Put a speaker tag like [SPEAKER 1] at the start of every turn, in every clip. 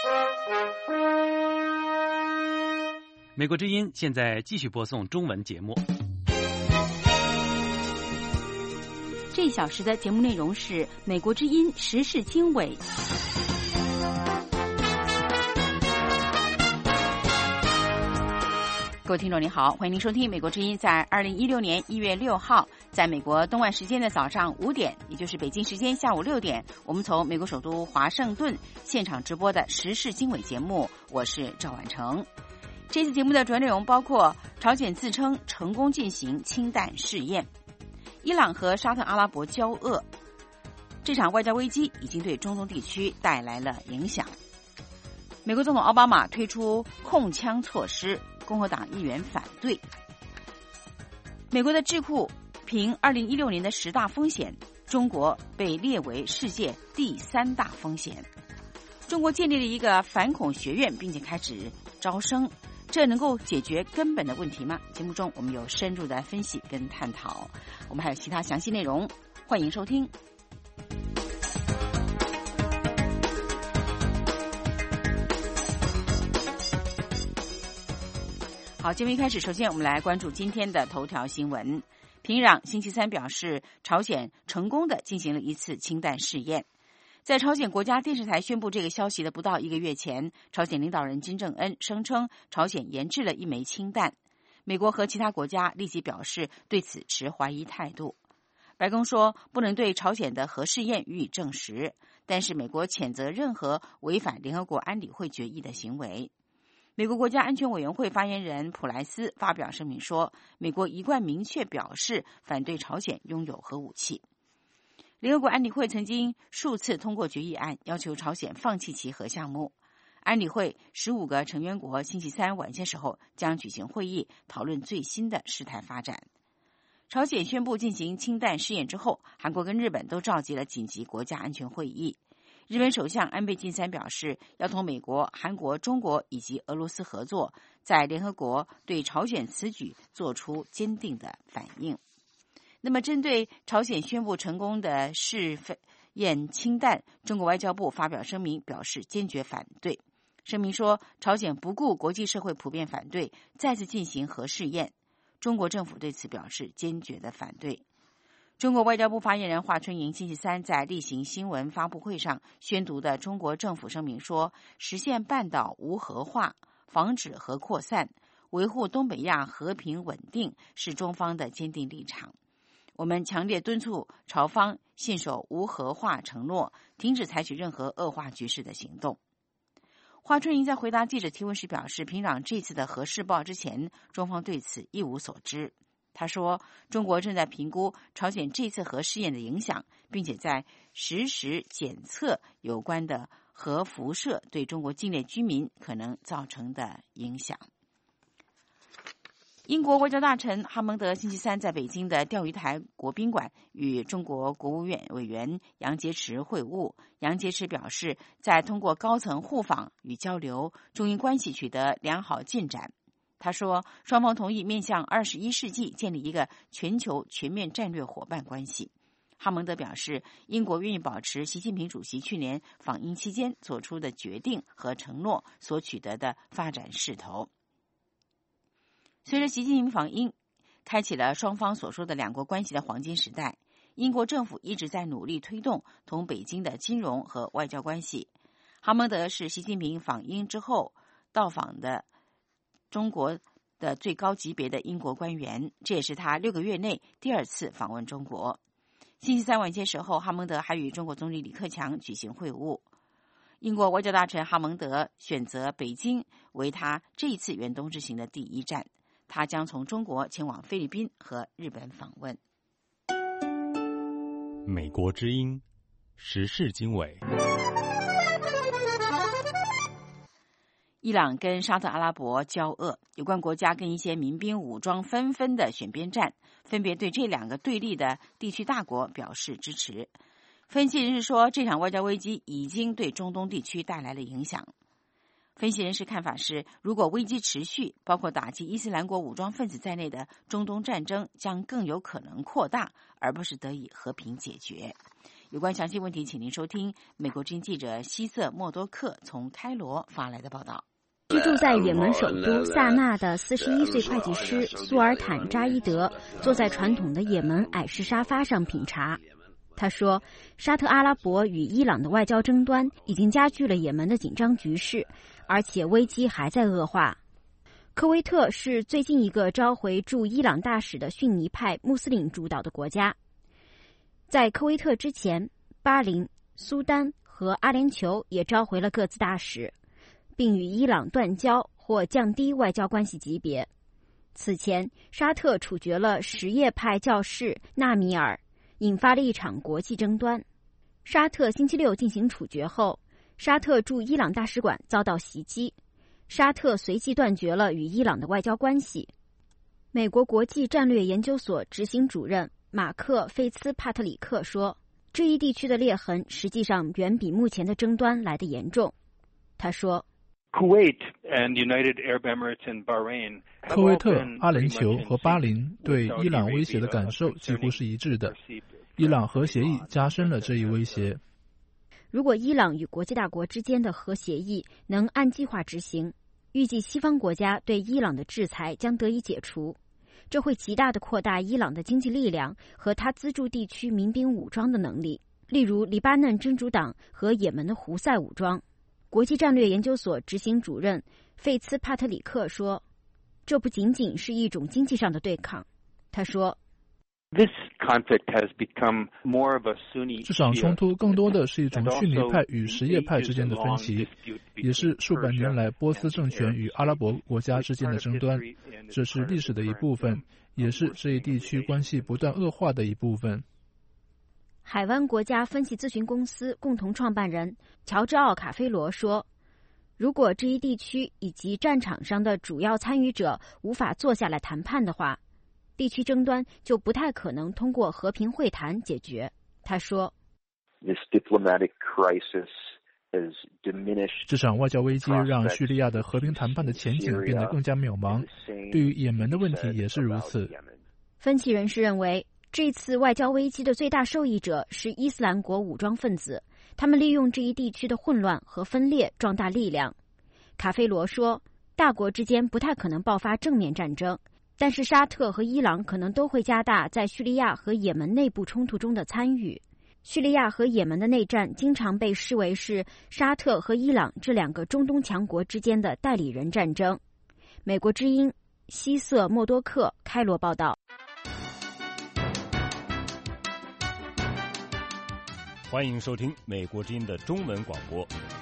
[SPEAKER 1] 美国之音现在继续播送中文节目。
[SPEAKER 2] 这一小时的节目内容是美国之音时事经纬。各位听众您好，欢迎您收听美国之音在2016年1月6号在美国东岸时间的早上5点，也就是北京时间下午6点，我们从美国首都华盛顿现场直播的时事经纬节目，我是赵婉成。这次节目的主要内容包括朝鲜自称成功进行氢弹试验，伊朗和沙特阿拉伯交恶，这场外交危机已经对中东地区带来了影响。美国总统奥巴马推出控枪措施，共和党议员反对。美国的智库评2016年的10大风险，中国被列为世界第3大风险。中国建立了一个反恐学院，并且开始招生，这能够解决根本的问题吗？节目中我们有深入的分析跟探讨，我们还有其他详细内容，欢迎收听。好，节目一开始，首先我们来关注今天的头条新闻。平壤星期三表示，朝鲜成功地进行了一次氢弹试验。在朝鲜国家电视台宣布这个消息的不到1个月前，朝鲜领导人金正恩声称朝鲜研制了一枚氢弹。美国和其他国家立即表示对此持怀疑态度。白宫说不能对朝鲜的核试验予以证实，但是美国谴责任何违反联合国安理会决议的行为。美国国家安全委员会发言人普莱斯发表声明说，美国一贯明确表示反对朝鲜拥有核武器。联合国安理会曾经数次通过决议案，要求朝鲜放弃其核项目。安理会15个成员国星期三晚些时候将举行会议，讨论最新的事态发展。朝鲜宣布进行氢弹试验之后，韩国跟日本都召集了紧急国家安全会议。日本首相安倍晋三表示，要同美国、韩国、中国以及俄罗斯合作，在联合国对朝鲜此举做出坚定的反应。那么，针对朝鲜宣布成功的试验氢弹，中国外交部发表声明表示坚决反对。声明说，朝鲜不顾国际社会普遍反对，再次进行核试验。中国政府对此表示坚决的反对。中国外交部发言人华春莹星期三在例行新闻发布会上宣读的中国政府声明说，实现半岛无核化，防止核扩散，维护东北亚和平稳定是中方的坚定立场。我们强烈敦促朝方信守无核化承诺，停止采取任何恶化局势的行动。华春莹在回答记者提问时表示，平壤这次的核试爆之前，中方对此一无所知。他说，中国正在评估朝鲜这次核试验的影响，并且在实时检测有关的核辐射对中国境内居民可能造成的影响。英国外交大臣哈蒙德星期三在北京的钓鱼台国宾馆与中国国务院委员杨洁篪会晤。杨洁篪表示，在通过高层互访与交流，中英关系取得良好进展。他说，双方同意面向21世纪建立一个全球全面战略伙伴关系。哈蒙德表示，英国愿意保持习近平主席去年访英期间做出的决定和承诺所取得的发展势头。随着习近平访英，开启了双方所说的两国关系的黄金时代。英国政府一直在努力推动同北京的金融和外交关系。哈蒙德是习近平访英之后到访的中国的最高级别的英国官员，这也是他6个月内第2次访问中国。星期三晚些时候，哈蒙德还与中国总理李克强举行会晤。英国外交大臣哈蒙德选择北京为他这一次远东之行的第1站。他将从中国前往菲律宾和日本访问。
[SPEAKER 3] 美国之音时事经纬。
[SPEAKER 2] 伊朗跟沙特阿拉伯交恶，有关国家跟一些民兵武装纷纷的选边站，分别对这2个对立的地区大国表示支持。分析人士说，这场外交危机已经对中东地区带来了影响。分析人士看法是，如果危机持续，包括打击伊斯兰国武装分子在内的中东战争将更有可能扩大，而不是得以和平解决。 有关详细问题，请您收听美国之音记者希瑟莫多克从开罗发来的报道。
[SPEAKER 4] 居住在也门首都萨那的41岁会计师苏尔坦扎伊德坐在传统的也门矮式沙发上品茶。他说，沙特阿拉伯与伊朗的外交争端已经加剧了也门的紧张局势，而且危机还在恶化。科威特是最近一个召回驻伊朗大使的逊尼派穆斯林主导的国家。在科威特之前，巴林、苏丹和阿联酋也召回了各自大使，并与伊朗断交或降低外交关系级别。此前，沙特处决了什叶派教士纳米尔，引发了一场国际争端。沙特星期六进行处决后，沙特驻伊朗大使馆遭到袭击，沙特随即断绝了与伊朗的外交关系。美国国际战略研究所执行主任马克·费茨帕特里克说，这一地区的裂痕实际上远比目前的争端来得严重。他说，
[SPEAKER 5] 科威特、
[SPEAKER 6] 阿联酋和巴林对伊朗威胁的感受几乎是一致的。伊朗核协议加深了这一威胁。
[SPEAKER 4] 如果伊朗与国际大国之间的核协议能按计划执行，预计西方国家对伊朗的制裁将得以解除，这会极大地扩大伊朗的经济力量和他资助地区民兵武装的能力，例如黎巴嫩真主党和也门的胡塞武装。国际战略研究所执行主任费茨帕特里克说，这不仅仅是一种经济上的对抗。他说，
[SPEAKER 6] 这场冲突更多的是一种逊尼派与什叶派之间的分歧，也是数百年来波斯政权与阿拉伯国家之间的争端。这是历史的一部分，也是这一地区关系不断恶化的一部分。
[SPEAKER 4] 海湾国家分析咨询公司共同创办人乔治奥卡菲罗说，如果这一地区以及战场上的主要参与者无法坐下来谈判的话，地区争端就不太可能通过和平会谈解决。他说，
[SPEAKER 6] 这场外交危机让叙利亚的和平谈判的前景变得更加渺茫，对于也门的问题也是如此。
[SPEAKER 4] 分析人士认为，这次外交危机的最大受益者是伊斯兰国武装分子，他们利用这一地区的混乱和分裂壮大力量。卡菲罗说，大国之间不太可能爆发正面战争，但是沙特和伊朗可能都会加大在叙利亚和也门内部冲突中的参与。叙利亚和也门的内战经常被视为是沙特和伊朗这两个中东强国之间的代理人战争。美国之音希瑟莫多克开罗报道。
[SPEAKER 3] 欢迎收听美国之音的中文广播。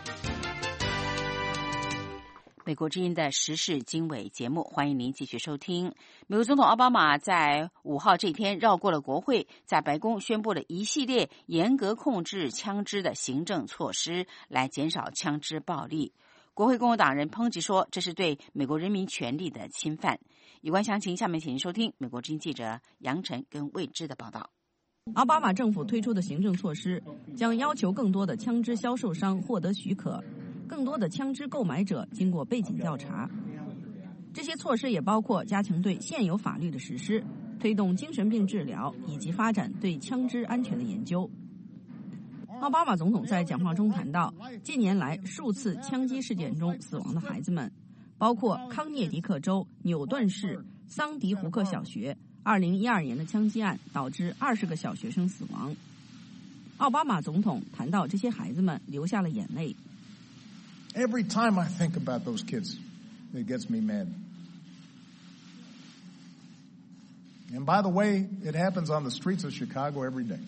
[SPEAKER 2] 美国之音的时事经纬节目，欢迎您继续收听。美国总统奥巴马在5号这天绕过了国会，在白宫宣布了一系列严格控制枪支的行政措施，来减少枪支暴力。国会共和党人抨击说，这是对美国人民权利的侵犯。有关详情，下面请您收听美国之音记者杨晨跟魏之的报道。
[SPEAKER 7] 奥巴马政府推出的行政措施将要求更多的枪支销售商获得许可，更多的枪支购买者经过背景调查。这些措施也包括加强对现有法律的实施，推动精神病治疗，以及发展对枪支安全的研究。奥巴马总统在讲话中谈到，近年来数次枪击事件中死亡的孩子们，包括康涅狄克州纽顿市桑迪胡克小学2012年的枪击案导致20个小学生死亡。奥巴马总统谈到这些孩子们流下了眼泪。
[SPEAKER 8] Every time I think about those kids, it gets me mad. And by the way, it happens on the streets of Chicago every day.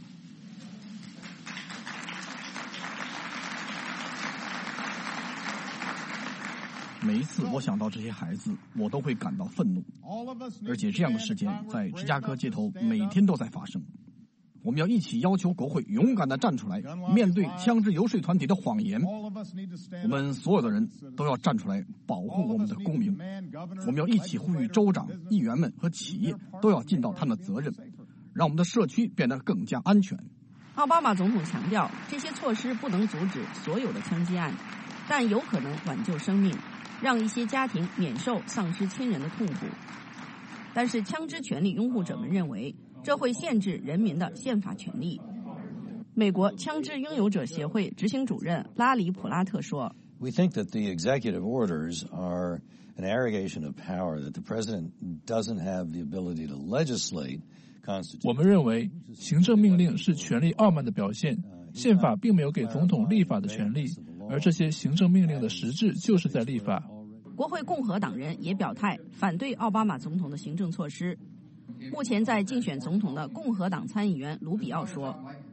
[SPEAKER 9] 每一次我想到这些孩子，我都会感到愤怒。而且这样的事件在芝加哥街头每天都在发生。我们要一起要求国会勇敢地站出来，面对枪支游说团体的谎言。我们所有的人都要站出来保护我们的公民。我们要一起呼吁州长、议员们和企业都要尽到他们的责任，让我们的社区变得更加安全。
[SPEAKER 7] 奥巴马总统强调，这些措施不能阻止所有的枪击案，但有可能挽救生命，让一些家庭免受丧失亲人的痛苦。但是枪支权利拥护者们认为，这会限制人民的宪法权利。 美国枪支拥有者协会执行主任拉里·普拉特说
[SPEAKER 5] We think that the executive orders are an arrogation of power, that the president doesn't have the ability to legislate constitution.
[SPEAKER 6] 我们认为行政命令是权力傲慢的表现，宪法并没有给总统立法的权利，而这些行政命令的实质就是在立法。
[SPEAKER 7] 国会共和党人也表态反对奥巴马总统的行政措施。目前在竞选总统的共和党参议员卢比奥说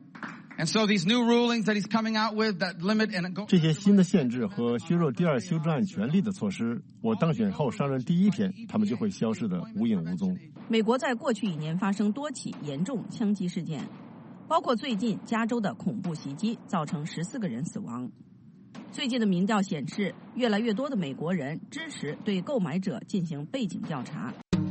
[SPEAKER 10] 这些新的限制和削弱第二修正案权利的措施，我当选后上任第一天，他们就会消失得无影无踪。
[SPEAKER 7] 美国在过去1年发生多起严重枪击事件，包括最近加州的恐怖袭击，造成14个人死亡。最近的民调显示，越来越多的美国人支持对购买者进行背景调查。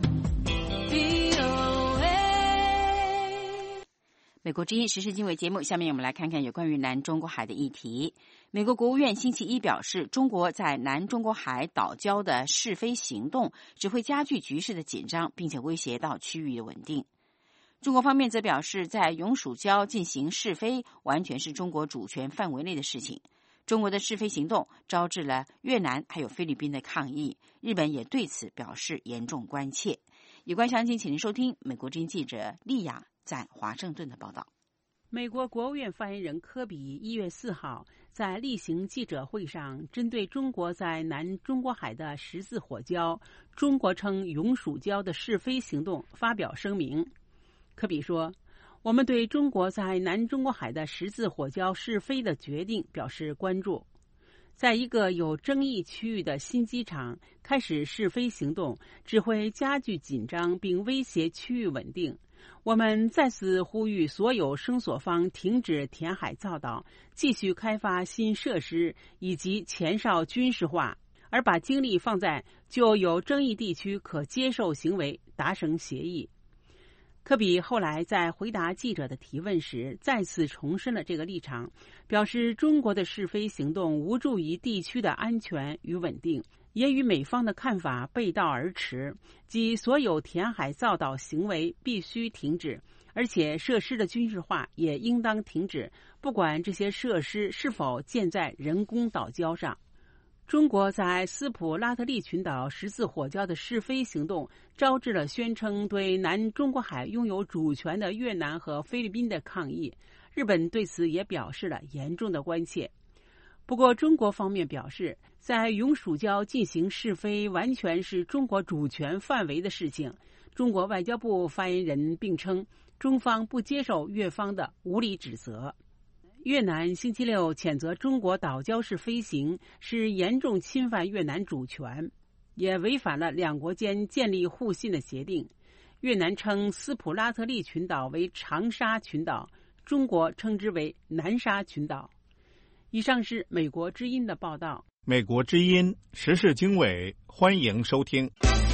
[SPEAKER 2] 美国之音时事经纬节目，下面我们来看看有关于南中国海的议题。美国国务院星期一表示，中国在南中国海岛礁的试飞行动只会加剧局势的紧张，并且威胁到区域的稳定。中国方面则表示，在永暑礁进行试飞完全是中国主权范围内的事情。中国的试飞行动招致了越南还有菲律宾的抗议，日本也对此表示严重关切。有关详情，请您收听美国之音记者丽雅在华盛顿的报道。
[SPEAKER 11] 美国国务院发言人科比1月4号在例行记者会上，针对中国在南中国海的10字火礁，中国称永暑礁的试飞行动发表声明。科比说，我们对中国在南中国海的10字火礁试飞的决定表示关注。在一个有争议区域的新机场开始试飞行动，只会加剧紧张并威胁区域稳定。我们再次呼吁所有声索方停止填海造岛，继续开发新设施以及前哨军事化，而把精力放在就有争议地区可接受行为达成协议。科比后来在回答记者的提问时，再次重申了这个立场，表示中国的试飞行动无助于地区的安全与稳定，也与美方的看法背道而驰，即所有填海造岛行为必须停止，而且设施的军事化也应当停止，不管这些设施是否建在人工岛礁上。中国在斯普拉特利群岛10字火礁的试飞行动招致了宣称对南中国海拥有主权的越南和菲律宾的抗议，日本对此也表示了严重的关切。不过中国方面表示，在永暑礁进行试飞完全是中国主权范围的事情。中国外交部发言人并称，中方不接受越方的无理指责。越南星期六谴责中国岛礁式飞行是严重侵犯越南主权，也违反了两国间建立互信的协定。越南称斯普拉特利群岛为长沙群岛，中国称之为南沙群岛。以上是美国之音的报道。
[SPEAKER 12] 美国之音时事经纬，欢迎收听。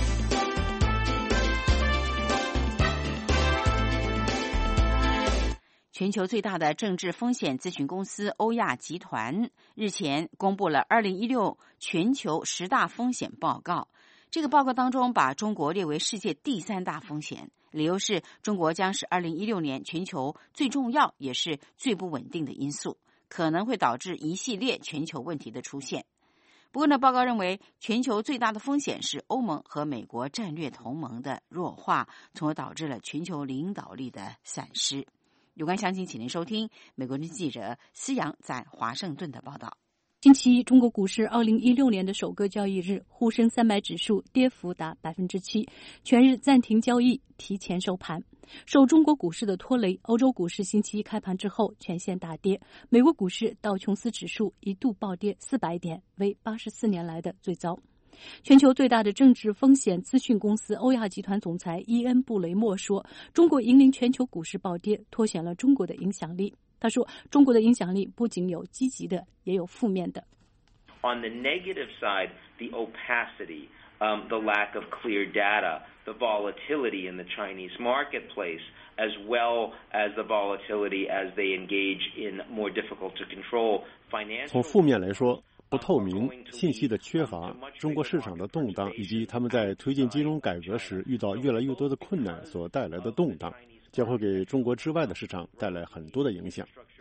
[SPEAKER 2] 全球最大的政治风险咨询公司欧亚集团日前公布了2016全球10大风险报告。这个报告当中把中国列为世界第3大风险，理由是中国将是2016年全球最重要也是最不稳定的因素，可能会导致一系列全球问题的出现。不过呢，报告认为全球最大的风险是欧盟和美国战略同盟的弱化，从而导致了全球领导力的散失。有关详情，请您收听美国之音记者思阳在华盛顿的报道。
[SPEAKER 13] 星期一，中国股市2016年的首个交易日，沪深300指数跌幅达 7%， 全日暂停交易，提前收盘。受中国股市的拖累，欧洲股市星期一开盘之后全线大跌，美国股市道琼斯指数一度暴跌400点，为84年来的最糟。全球最大的政治风险咨询公司欧亚集团总裁伊恩·布雷默说，中国引领全球股市暴跌，凸显了中国的影响力。他说，中国的影响力不仅有积极的，也有负面的。
[SPEAKER 14] On the negative side, the opacity, the lack of clear data, the volatility in the Chinese marketplace, as well as the volatility as they engage in more difficult to control financial.
[SPEAKER 15] 从负面来说，不透明、信息的缺乏、中国市场的动荡，以及他们在推进金融改革时遇到越来越多的困难所带来的动荡，将会给中国之外的市场带来很多的影响。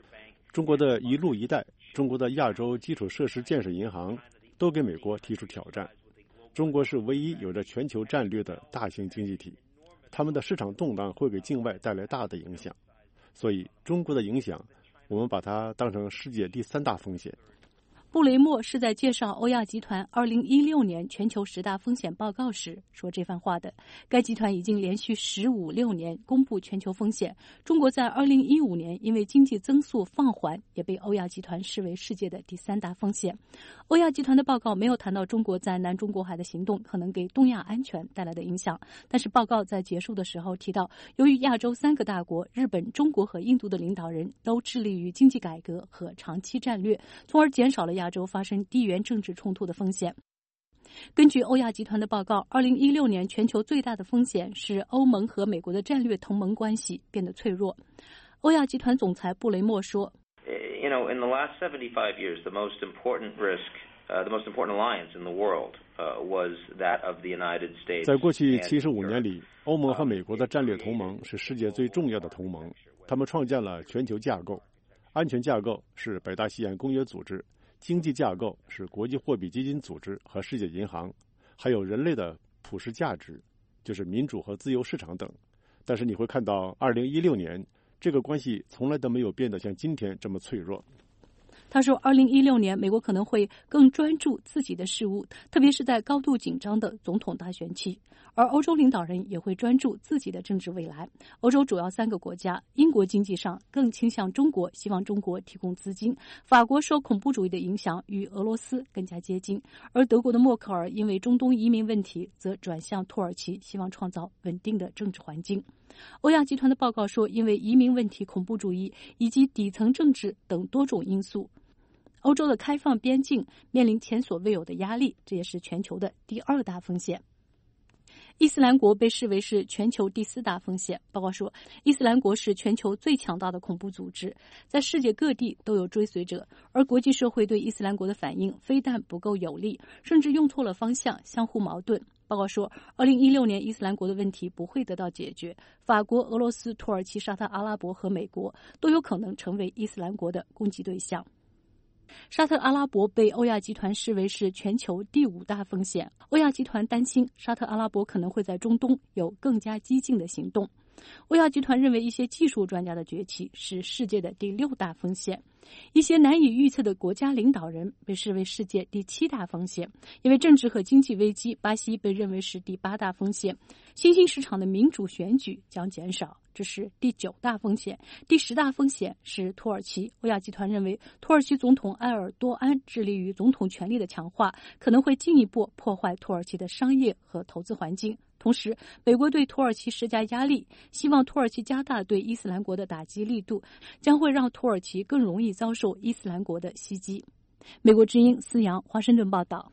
[SPEAKER 15] 中国的一路一带，中国的亚洲基础设施建设银行都给美国提出挑战。中国是唯一有着全球战略的大型经济体，他们的市场动荡会给境外带来大的影响，所以中国的影响，我们把它当成世界第3大风险。
[SPEAKER 13] 布雷默是在介绍欧亚集团2016年全球10大风险报告时说这番话的。该集团已经连续15-16年公布全球风险，中国在2015年因为经济增速放缓，也被欧亚集团视为世界的第3大风险。欧亚集团的报告没有谈到中国在南中国海的行动可能给东亚安全带来的影响，但是报告在结束的时候提到，由于亚洲3个大国日本、中国和印度的领导人都致力于经济改革和长期战略，从而减少了亚洲发生地缘政治冲突的风险。根据欧亚集团的报告，2016年全球最大的风险是欧盟和美国的战略同盟关系变得脆弱。欧亚集团总裁布雷默说
[SPEAKER 14] in the last 75 years, the most important risk, the most important alliance in the world was that of the United States.
[SPEAKER 15] 在过去75年里，欧盟和美国的战略同盟是世界最重要的同盟，他们创建了全球架构。安全架构是北大西洋公约组织，经济架构是国际货币基金组织和世界银行，还有人类的普世价值，就是民主和自由市场等。但是你会看到2016年这个关系从来都没有变得像今天这么脆弱。
[SPEAKER 13] 他说2016年美国可能会更专注自己的事务，特别是在高度紧张的总统大选期，而欧洲领导人也会专注自己的政治未来。欧洲主要3个国家，英国经济上更倾向中国，希望中国提供资金；法国受恐怖主义的影响，与俄罗斯更加接近；而德国的默克尔因为中东移民问题，则转向土耳其，希望创造稳定的政治环境。欧亚集团的报告说，因为移民问题、恐怖主义以及底层政治等多种因素，欧洲的开放边境面临前所未有的压力，这也是全球的第2大风险。伊斯兰国被视为是全球第4大风险。报告说，伊斯兰国是全球最强大的恐怖组织，在世界各地都有追随者，而国际社会对伊斯兰国的反应非但不够有力，甚至用错了方向，相互矛盾。报告说，2016年伊斯兰国的问题不会得到解决，法国、俄罗斯、土耳其、沙特阿拉伯和美国都有可能成为伊斯兰国的攻击对象。沙特阿拉伯被欧亚集团视为是全球第5大风险。欧亚集团担心沙特阿拉伯可能会在中东有更加激进的行动。欧亚集团认为一些技术专家的崛起是世界的第6大风险。一些难以预测的国家领导人被视为世界第7大风险。因为政治和经济危机，巴西被认为是第8大风险。新兴市场的民主选举将减少，这是第9大风险。第10大风险是土耳其。欧亚集团认为土耳其总统埃尔多安致力于总统权力的强化，可能会进一步破坏土耳其的商业和投资环境。同时，美国对土耳其施加压力，希望土耳其加大对伊斯兰国的打击力度，将会让土耳其更容易遭受伊斯兰国的袭击。美国之音思阳，华盛顿报道。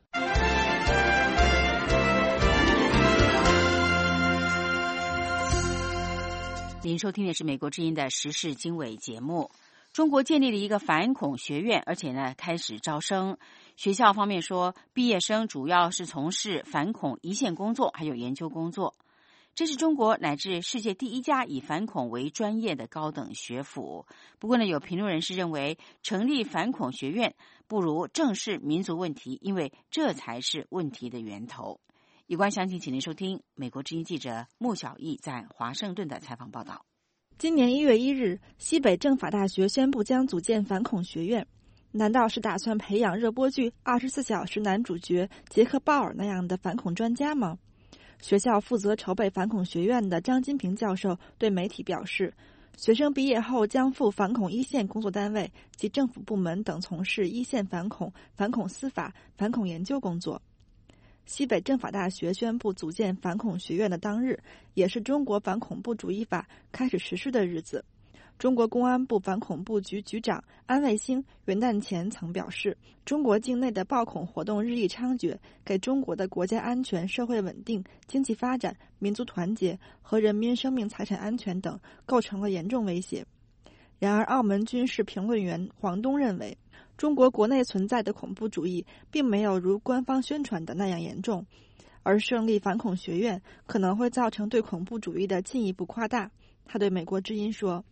[SPEAKER 2] 您收听的是美国之音的时事经纬节目。中国建立了一个反恐学院，而且呢开始招生。学校方面说，毕业生主要是从事反恐一线工作，还有研究工作。这是中国乃至世界第1家以反恐为专业的高等学府。不过呢，有评论人士认为，成立反恐学院不如正视民族问题，因为这才是问题的源头。有关详情，请您收听美国之音记者穆小艺在华盛顿的采访报道。
[SPEAKER 16] 今年1月1日，西北政法大学宣布将组建反恐学院。难道是打算培养热播剧《24小时》男主角杰克·鲍尔那样的反恐专家吗？学校负责筹备反恐学院的张金平教授对媒体表示，学生毕业后将赴反恐一线工作单位及政府部门等从事一线反恐、反恐司法、反恐研究工作。西北政法大学宣布组建反恐学院的当日，也是中国反恐怖主义法开始实施的日子。中国公安部反恐部局局长安卫星元旦前曾表示，中国境内的暴恐活动日益猖獗，给中国的国家安全、社会稳定、经济发展、民族团结和人民生命财产安全等构成了严重威胁。然而，澳门军事评论员黄东认为，中国国内存在的恐怖主义并没有如官方宣传的那样严重，而设立反恐学院可能会造成对恐怖主义的进一步夸大。他对美国之音说，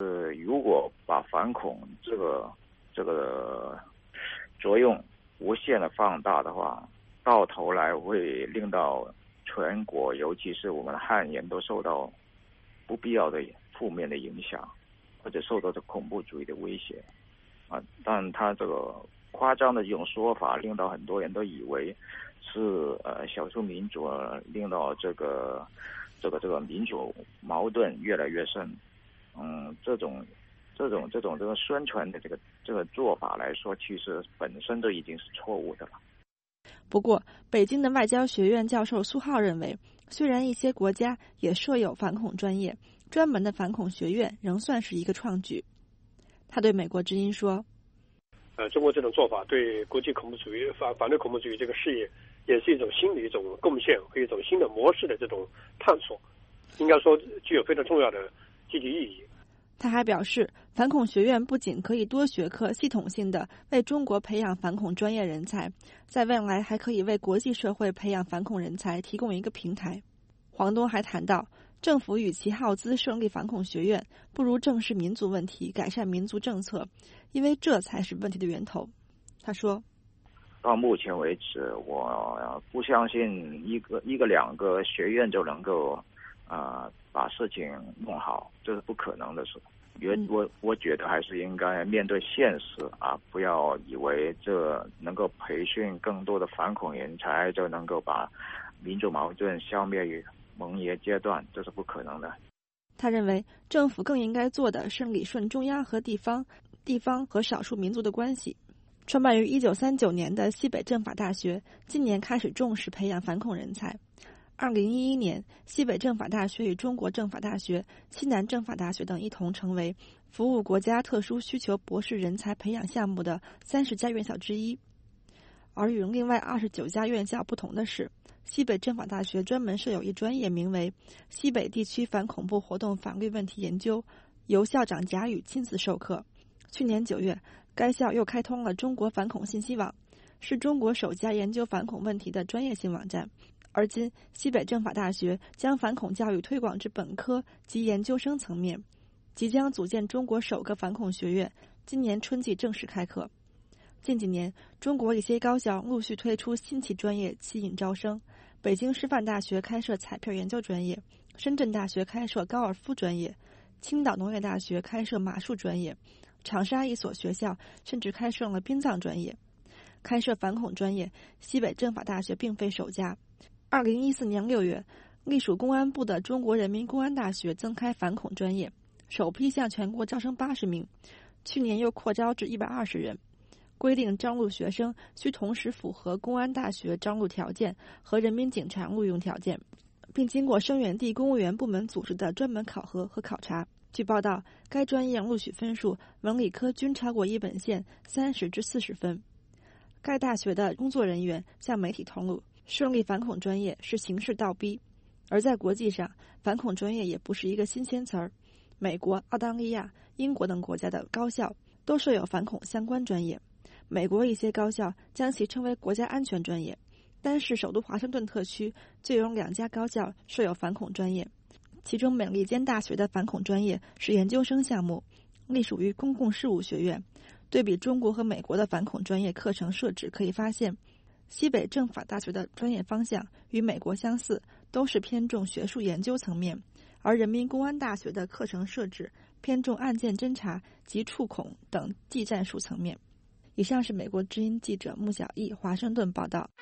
[SPEAKER 17] 如果把反恐这个作用无限的放大的话，到头来会令到全国，尤其是我们的汉人都受到不必要的负面的影响，或者受到这恐怖主义的威胁啊。但他这个夸张的这种说法，令到很多人都以为是少数民族令到这个民主矛盾越来越深。这种宣传的这个做法来说，其实本身都已经是错误的了。
[SPEAKER 16] 不过，北京的外交学院教授苏浩认为，虽然一些国家也设有反恐专业，专门的反恐学院仍算是一个创举。他对美国之音说：
[SPEAKER 18] 中国这种做法对国际恐怖主义反对恐怖主义这个事业也是一种新的一种贡献和一种新的模式的这种探索，应该说具有非常重要的积极意义。
[SPEAKER 16] 他还表示，反恐学院不仅可以多学科系统性的为中国培养反恐专业人才，在未来还可以为国际社会培养反恐人才提供一个平台。黄东还谈到，政府与其耗资设立反恐学院，不如正视民族问题，改善民族政策，因为这才是问题的源头。他说，
[SPEAKER 17] 到目前为止，我不相信一个两个学院就能够把事情弄好，这是不可能的事。我觉得还是应该面对现实啊，不要以为这能够培训更多的反恐人才就能够把民主矛盾消灭于萌芽阶段，这是不可能的。
[SPEAKER 16] 他认为，政府更应该做的是理顺中央和地方和少数民族的关系。创办于1939年的西北政法大学，今年开始重视培养反恐人才。2011年，西北政法大学与中国政法大学、西南政法大学等一同成为服务国家特殊需求博士人才培养项目的30家院校之一。而与另外29家院校不同的是，西北政法大学专门设有一专业，名为西北地区反恐怖活动法律问题研究，由校长贾宇亲自授课。去年9月，该校又开通了中国反恐信息网，是中国首家研究反恐问题的专业性网站。而今，西北政法大学将反恐教育推广至本科及研究生层面，即将组建中国首个反恐学院，今年春季正式开课。近几年，中国一些高校陆续推出新奇专业吸引招生，北京师范大学开设彩票研究专业，深圳大学开设高尔夫专业，青岛农业大学开设马术专业，长沙一所学校甚至开设了殡葬专业。开设反恐专业，西北政法大学并非首家。2014年6月，隶属公安部的中国人民公安大学增开反恐专业，首批向全国招生80名，去年又扩招至120人。规定招录学生需同时符合公安大学招录条件和人民警察录用条件，并经过生源地公务员部门组织的专门考核和考察。据报道，该专业录取分数文理科均超过一本线30至40分。该大学的工作人员向媒体透露，设立反恐专业是形势倒逼，而在国际上，反恐专业也不是一个新鲜词儿。美国、澳大利亚、英国等国家的高校都设有反恐相关专业，美国一些高校将其称为国家安全专业。单是首都华盛顿特区就有2家高校设有反恐专业，其中美利坚大学的反恐专业是研究生项目，隶属于公共事务学院。对比中国和美国的反恐专业课程设置，可以发现，西北政法大学的专业方向与美国相似，都是偏重学术研究层面，而人民公安大学的课程设置偏重案件侦查及触恐等技战术层面。以上是美国之音记者穆小艺华盛顿报道。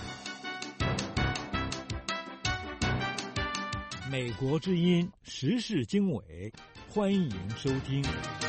[SPEAKER 3] 美国之音时事经纬，欢迎收听。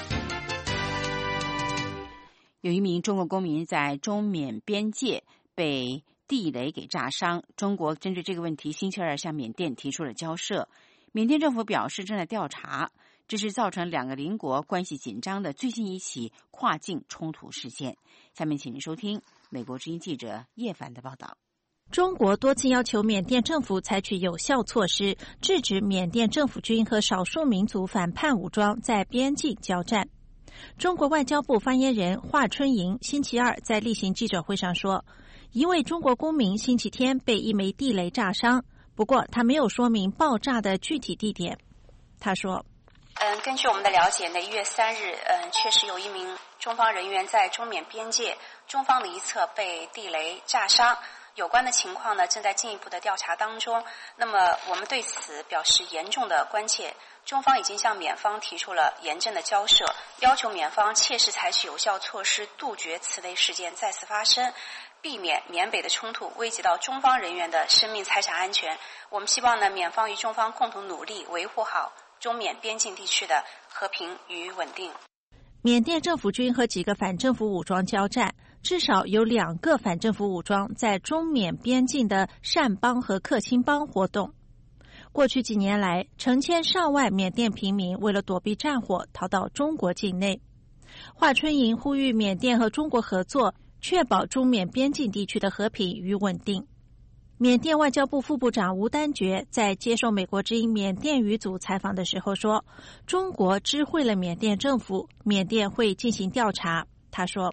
[SPEAKER 2] 有一名中国公民在中缅边界被地雷给炸伤，中国针对这个问题星期二向缅甸提出了交涉。缅甸政府表示正在调查，这是造成2个邻国关系紧张的最近一起跨境冲突事件。下面请您收听美国之音记者叶凡的报道。
[SPEAKER 19] 中国多次要求缅甸政府采取有效措施，制止缅甸政府军和少数民族反叛武装在边境交战。中国外交部发言人华春莹星期二在例行记者会上说，一位中国公民星期天被一枚地雷炸伤，不过他没有说明爆炸的具体地点。他说，
[SPEAKER 20] 根据我们的了解呢，1月3日，确实有一名中方人员在中缅边界中方的一侧被地雷炸伤。有关的情况呢，正在进一步的调查当中。那么，我们对此表示严重的关切。中方已经向缅方提出了严正的交涉，要求缅方切实采取有效措施，杜绝此类事件再次发生，避免缅北的冲突危及到中方人员的生命财产安全。我们希望呢，缅方与中方共同努力，维护好中缅边境地区的和平与稳定。
[SPEAKER 19] 缅甸政府军和几个反政府武装交战，至少有2个反政府武装在中缅边境的善邦和克钦邦活动。过去几年来，成千上万缅甸平民为了躲避战火，逃到中国境内。华春莹呼吁缅甸和中国合作，确保中缅边境地区的和平与稳定。缅甸外交部副部长吴丹觉在接受美国之音缅甸语组采访的时候说，中国知会了缅甸政府，缅甸会进行调查。他说，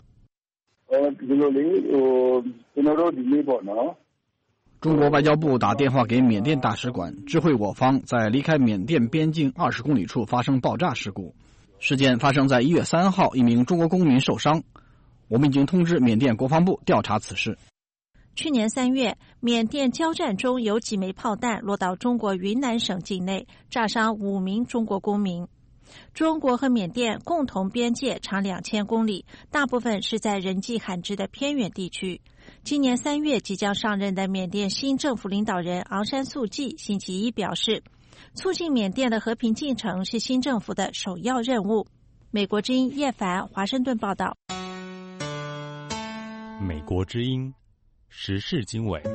[SPEAKER 9] 中国外交部打电话给缅甸大使馆，知会我方在离开缅甸边境20公里处发生爆炸事故。事件发生在1月3号，一名中国公民受伤。我们已经通知缅甸国防部调查此事。
[SPEAKER 19] 去年3月，缅甸交战中有几枚炮弹落到中国云南省境内，炸伤5名中国公民。中国和缅甸共同边界长2000公里，大部分是在人迹罕至的偏远地区。今年3月即将上任的缅甸新政府领导人昂山素季星期一表示，促进缅甸的和平进程是新政府的首要任务。美国之音叶凡华盛顿报道。
[SPEAKER 1] 美国之音时事经纬。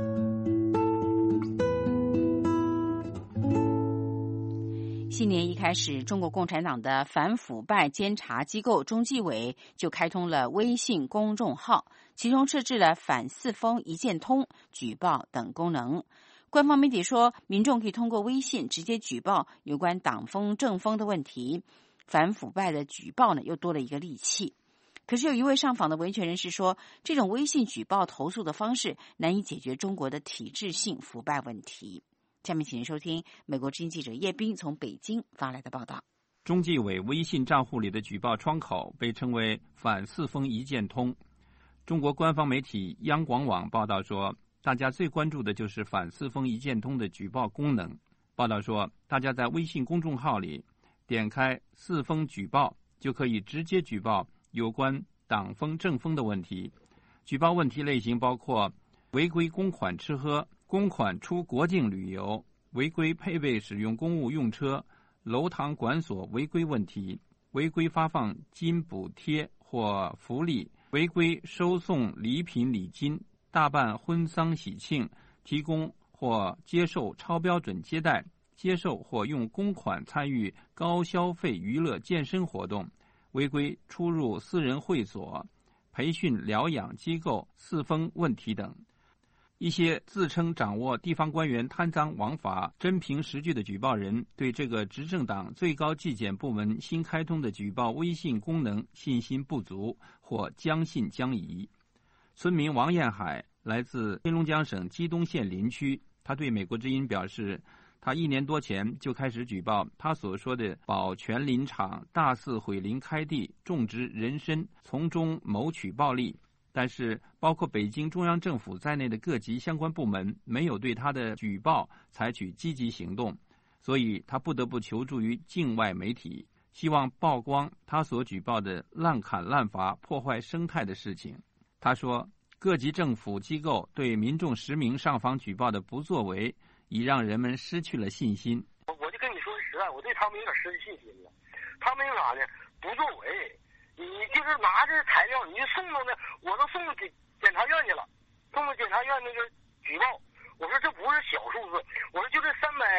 [SPEAKER 2] 新年一开始，中国共产党的反腐败监察机构中纪委就开通了微信公众号，其中设置了反四风一键通、举报等功能。官方媒体说，民众可以通过微信直接举报有关党风政风的问题，反腐败的举报呢又多了一个利器。可是有一位上访的维权人士说，这种微信举报投诉的方式难以解决中国的体制性腐败问题。下面请您收听美国之音记者叶斌从北京发来的报道。
[SPEAKER 21] 中纪委微信账户里的举报窗口被称为反四风一键通。中国官方媒体央广网报道说，大家最关注的就是反四风一键通的举报功能。报道说，大家在微信公众号里点开四风举报，就可以直接举报有关党风政风的问题。举报问题类型包括违规公款吃喝、公款出国境旅游、违规配备使用公务用车、楼堂馆所违规问题、违规发放金补贴或福利、违规收送礼品礼金、大办婚丧喜庆、提供或接受超标准接待、接受或用公款参与高消费娱乐健身活动、违规出入私人会所、培训疗养机构四风问题等。一些自称掌握地方官员贪赃枉法、真凭实据的举报人，对这个执政党最高纪检部门新开通的举报微信功能信心不足或将信将疑。村民王彦海来自黑龙江省鸡东县林区，他对美国之音表示，他1年多前就开始举报他所说的保全林场大肆毁林开地、种植人参，从中谋取暴利。但是包括北京中央政府在内的各级相关部门没有对他的举报采取积极行动，所以他不得不求助于境外媒体，希望曝光他所举报的滥砍滥伐、破坏生态的事情。他说，各级政府机构对民众实名上访举报的不作为，已让人们失去了信心。
[SPEAKER 22] 我就跟你说实在，我对他们有点失去信心了。他们啥呢？不作为。你就是拿着材料，你就送到那，我都送到检察院去了，送到检察院那个举报。我说这不是小数字，我说就这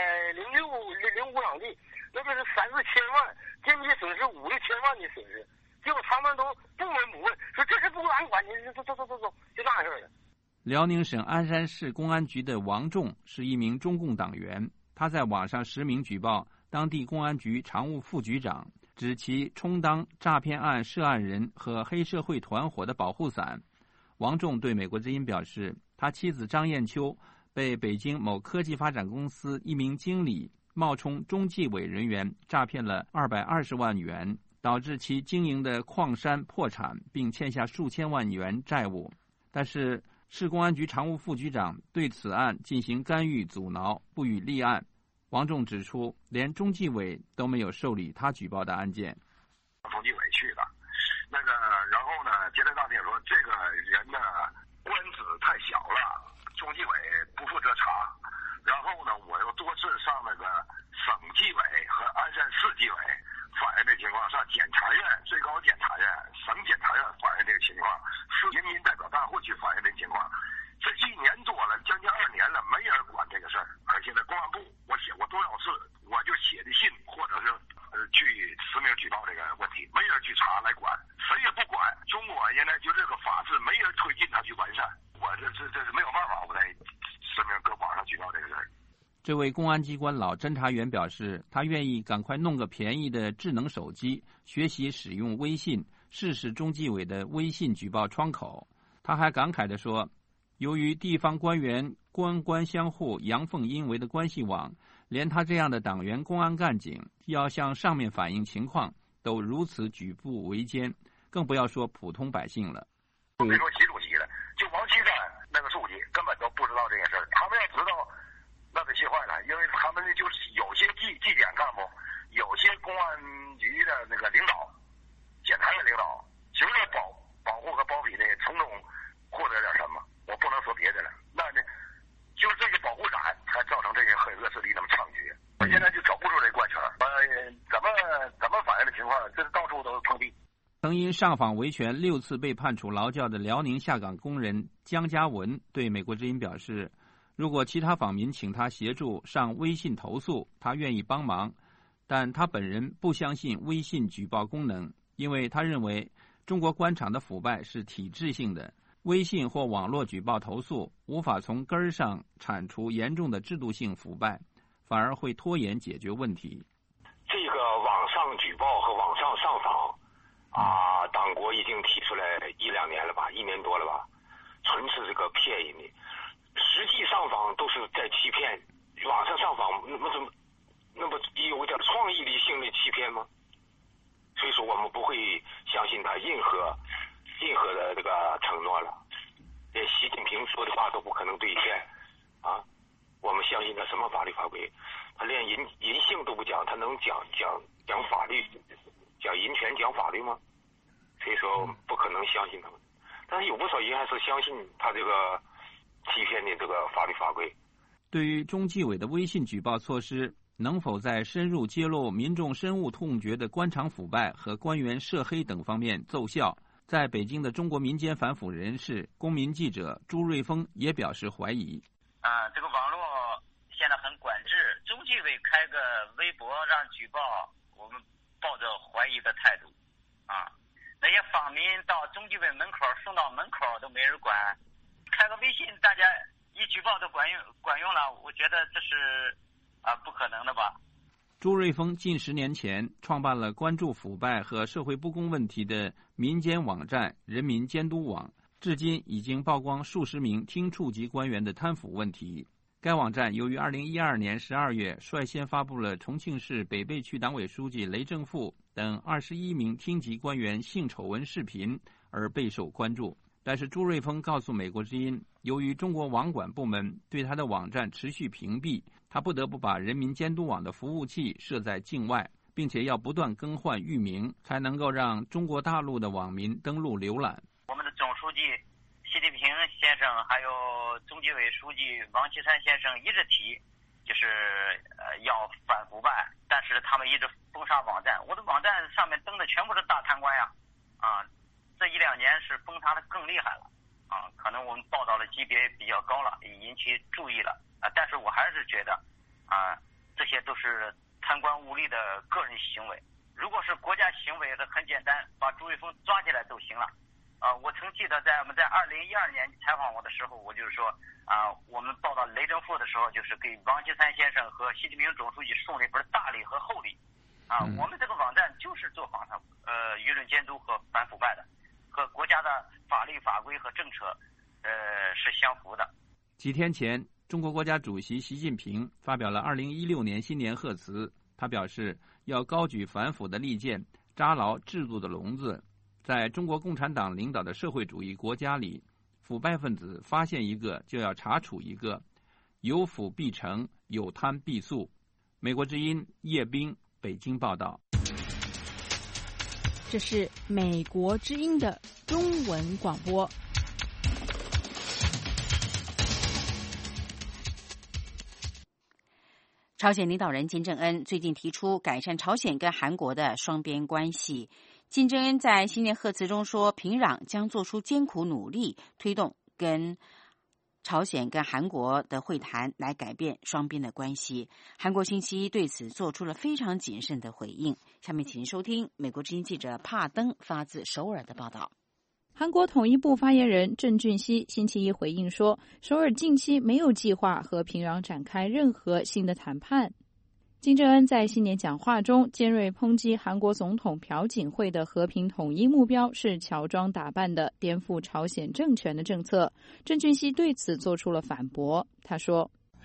[SPEAKER 22] 306亩地，那就是3、4千万，间接损失5、6千万的损失。结果他们都不闻不问，说这是不俺管，你走，就那事儿了。
[SPEAKER 21] 辽宁省鞍山市公安局的王仲是一名中共党员，他在网上实名举报当地公安局常务副局长，指其充当诈骗案涉案人和黑社会团伙的保护伞。王仲对美国之音表示，他妻子张艳秋被北京某科技发展公司一名经理冒充中纪委人员诈骗了220万元，导致其经营的矿山破产，并欠下数千万元债务。但是市公安局常务副局长对此案进行干预阻挠，不予立案。王仲指出，连中纪委都没有受理他举报的案件。
[SPEAKER 4] 中纪委去的，然后呢，接待当天说这个人呢官职太小了，中纪委不负责查。然后呢，我又多次上那个省纪委和鞍山市纪委反映这情况，上检察院、最高检察院、省检察院反映这个情况，市人民代表大会去反映这个情况。这1年多了，将近2年了，没人管这个事儿。而且呢，公安部我写过多少次，我就写的信或者是去实名举报这个问题，没人去查来管，谁也不管。中国现在就这个法制，没人推进它去完善。我这是没有办法，我在实名搁网上举报这个事儿。
[SPEAKER 21] 这位公安机关老侦查员表示，他愿意赶快弄个便宜的智能手机，学习使用微信，试试中纪委的微信举报窗口。他还感慨地说，由于地方官员官官相护、阳奉阴违的关系网，连他这样的党员公安干警要向上面反映情况都如此举步维艰，更不要说普通百姓了。
[SPEAKER 4] 别说习主席了，就王岐山那个书记根本都不知道这件事儿。他们要知道，那得气坏了，因为他们就是有些纪检干部，有些公安局的那个领导、检察院领导，就为保护和包庇的，从中获得点什么。我不能说别的了，那就是这些保护伞才造成这些黑恶势力那么猖獗。我现在就走不出这怪圈，怎么反映的情况，这到处都是碰壁。
[SPEAKER 21] 曾因上访维权6次被判处劳教的辽宁下岗工人江嘉文对美国之音表示，如果其他访民请他协助上微信投诉，他愿意帮忙，但他本人不相信微信举报功能，因为他认为中国官场的腐败是体制性的，微信或网络举报投诉无法从根儿上铲除严重的制度性腐败，反而会拖延解决问题。
[SPEAKER 4] 这个网上举报和网上上访党国已经提出来1-2年了吧，1年多了吧，纯是这个骗人的，实际上访都是在欺骗，网上上访那么有点创意性的欺骗吗？所以说我们不会相信他任何的这个承诺了，连习近平说的话都不可能兑现我们相信他什么法律法规？他连人性都不讲，他能讲法律，讲人权讲法律吗？所以说不可能相信他们。但是有不少人还是相信他这个欺骗的这个法律法规。
[SPEAKER 21] 对于中纪委的微信举报措施能否在深入揭露民众深恶痛绝的官场腐败和官员涉黑等方面奏效，在北京的中国民间反腐人士、公民记者朱瑞峰也表示怀疑。
[SPEAKER 8] 这个网络现在很管制，中纪委开个微博让举报，我们抱着怀疑的态度那些访民到中纪委门口送到门口都没人管，开个微信大家一举报都管用了，我觉得这是不可能的吧。
[SPEAKER 21] 朱瑞峰近10年前创办了关注腐败和社会不公问题的民间网站人民监督网，至今已经曝光数十名厅处级官员的贪腐问题。该网站由于2012年12月率先发布了重庆市北碚区党委书记雷正富等21名厅级官员性丑闻视频而备受关注。但是朱瑞峰告诉美国之音，由于中国网管部门对他的网站持续屏蔽，他不得不把人民监督网的服务器设在境外，并且要不断更换域名，才能够让中国大陆的网民登录浏览。
[SPEAKER 8] 我们的总书记习近平先生还有中纪委书记王岐山先生一直提，就是要反腐败，但是他们一直封杀网站。我的网站上面登的全部是大贪官呀，这1-2年是封杀的更厉害了，可能我们报道的级别比较高了，也引起注意了，但是我还是觉得，这些都是贪官污吏的个人行为。如果是国家行为，很简单，把朱瑞峰抓起来都行了。我曾记得我们在2012年采访我的时候，我就是说，我们报道雷正富的时候，就是给王岐山先生和习近平总书记送了一份大礼和厚礼。我们这个网站就是做访谈、舆论监督和反腐败的，和国家的法律法规和政策是相符的。
[SPEAKER 21] 几天前， 中国国家主席习近平发表了2016年新年贺词，他表示要高举反腐的利剑，扎牢制度的笼子。在中国共产党领导的社会主义国家里，腐败分子发现一个就要查处一个，有腐必成，有贪必肃。美国之音叶冰北京报道。
[SPEAKER 5] 这是美国之音的中文广播。
[SPEAKER 2] 朝鲜领导人金正恩最近提出改善朝鲜跟韩国的双边关系。金正恩在新年贺词中说，平壤将做出艰苦努力，推动跟朝鲜跟韩国的会谈来改变双边的关系。韩国星期一对此做出了非常谨慎的回应。下面请收听美国之音记者帕登发自首尔的报道。
[SPEAKER 13] 韩国统一部发言人郑俊熙星期一回应说，首尔近期没有计划和平壤展开任何新的谈判。金正恩在新年讲话中尖锐抨击韩国总统朴槿惠的和平统一目标是乔装打扮的颠覆朝鲜政权的政策。郑俊熙对此做出了反驳，他说，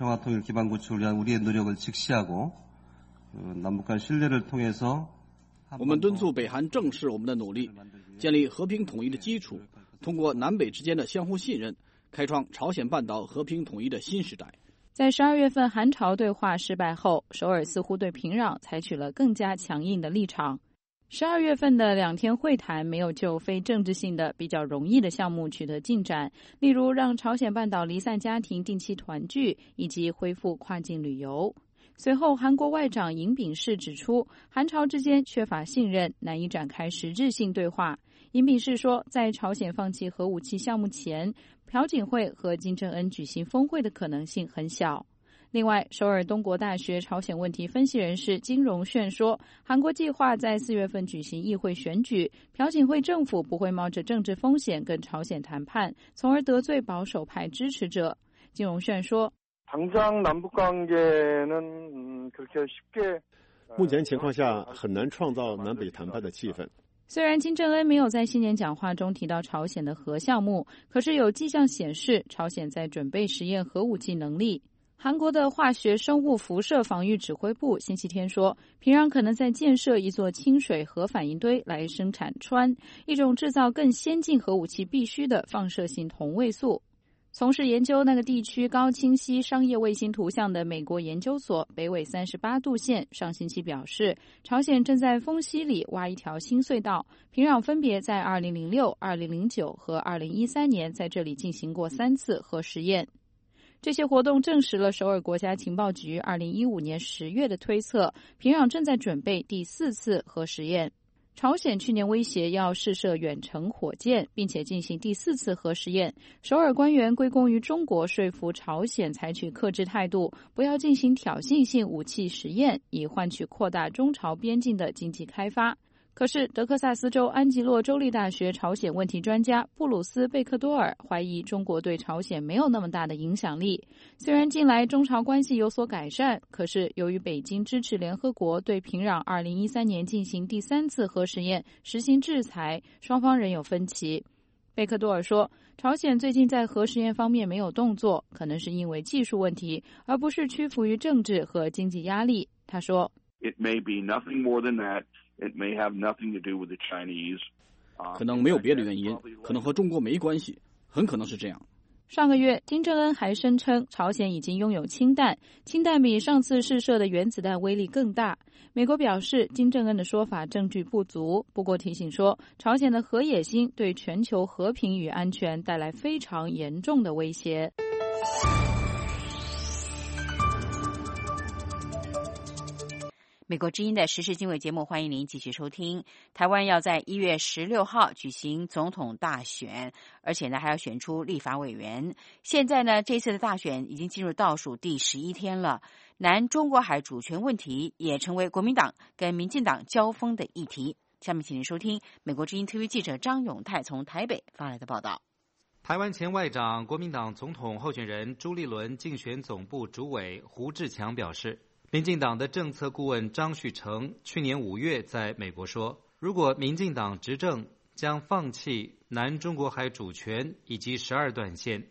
[SPEAKER 9] 我们敦促北韩正视我们的努力，建立和平统一的基础，通过南北之间的相互信任，开创朝鲜半岛和平统一的新时代。
[SPEAKER 13] 在12月份韩朝对话失败后，首尔似乎对平壤采取了更加强硬的立场。12月份的2天会谈没有就非政治性的比较容易的项目取得进展，例如让朝鲜半岛离散家庭定期团聚以及恢复跨境旅游。随后，韩国外长尹炳世指出，韩朝之间缺乏信任，难以展开实质性对话。尹炳世说，在朝鲜放弃核武器项目前，朴槿惠和金正恩举行峰会的可能性很小。另外，首尔东国大学朝鲜问题分析人士金荣炫说，韩国计划在4月份举行议会选举，朴槿惠政府不会冒着政治风险跟朝鲜谈判，从而得罪保守派支持者。金荣炫说，
[SPEAKER 15] 目前情况下很难创造南北谈判的气氛。
[SPEAKER 13] 虽然金正恩没有在新年讲话中提到朝鲜的核项目，可是有迹象显示朝鲜在准备实验核武器能力。韩国的化学生物辐射防御指挥部星期天说，平壤可能在建设一座清水核反应堆来生产氚，一种制造更先进核武器必须的放射性同位素。从事研究那个地区高清晰商业卫星图像的美国研究所北纬38度线上星期表示，朝鲜正在丰溪里挖一条新隧道，平壤分别在2006、2009和2013年在这里进行过3次核实验。这些活动证实了首尔国家情报局2015年10月的推测，平壤正在准备第4次核实验。朝鲜去年威胁要试射远程火箭，并且进行第4次核实验。首尔官员归功于中国说服朝鲜采取克制态度，不要进行挑衅性武器实验，以换取扩大中朝边境的经济开发。可是德克萨斯州安吉洛州立大学朝鲜问题专家布鲁斯·贝克多尔怀疑中国对朝鲜没有那么大的影响力。虽然近来中朝关系有所改善，可是由于北京支持联合国对平壤2013年进行第3次核实验实行制裁，双方仍有分歧。贝克多尔说，朝鲜最近在核实验方面没有动作，可能是因为技术问题，而不是屈服于政治和经济压力。他说
[SPEAKER 6] It may be nothing more than that.It may have nothing to do with the Chinese.
[SPEAKER 9] 可能没有别的原因，可能和中国没关系，很可能是这样。
[SPEAKER 13] 上个月，金正恩还声称朝鲜已经拥有氢弹，氢弹比上次试射的原子弹威力更大。美国表示，金正恩的说法证据不足，不过提醒说，朝鲜的核野心对全球和平与安全带来非常严重的威胁。
[SPEAKER 2] 美国之音的时事经纬节目，欢迎您继续收听。台湾要在1月16号举行总统大选，而且呢还要选出立法委员。现在呢，这次的大选已经进入倒数第11天了。南中国海主权问题也成为国民党跟民进党交锋的议题。下面请您收听美国之音 TV 记者张永泰从台北发来的报道。
[SPEAKER 23] 台湾前外长、国民党总统候选人朱立伦竞选总部主委胡志强表示，民进党的政策顾问张旭成去年5月在美国说，如果民进党执政，将放弃南中国海主权以及12段线。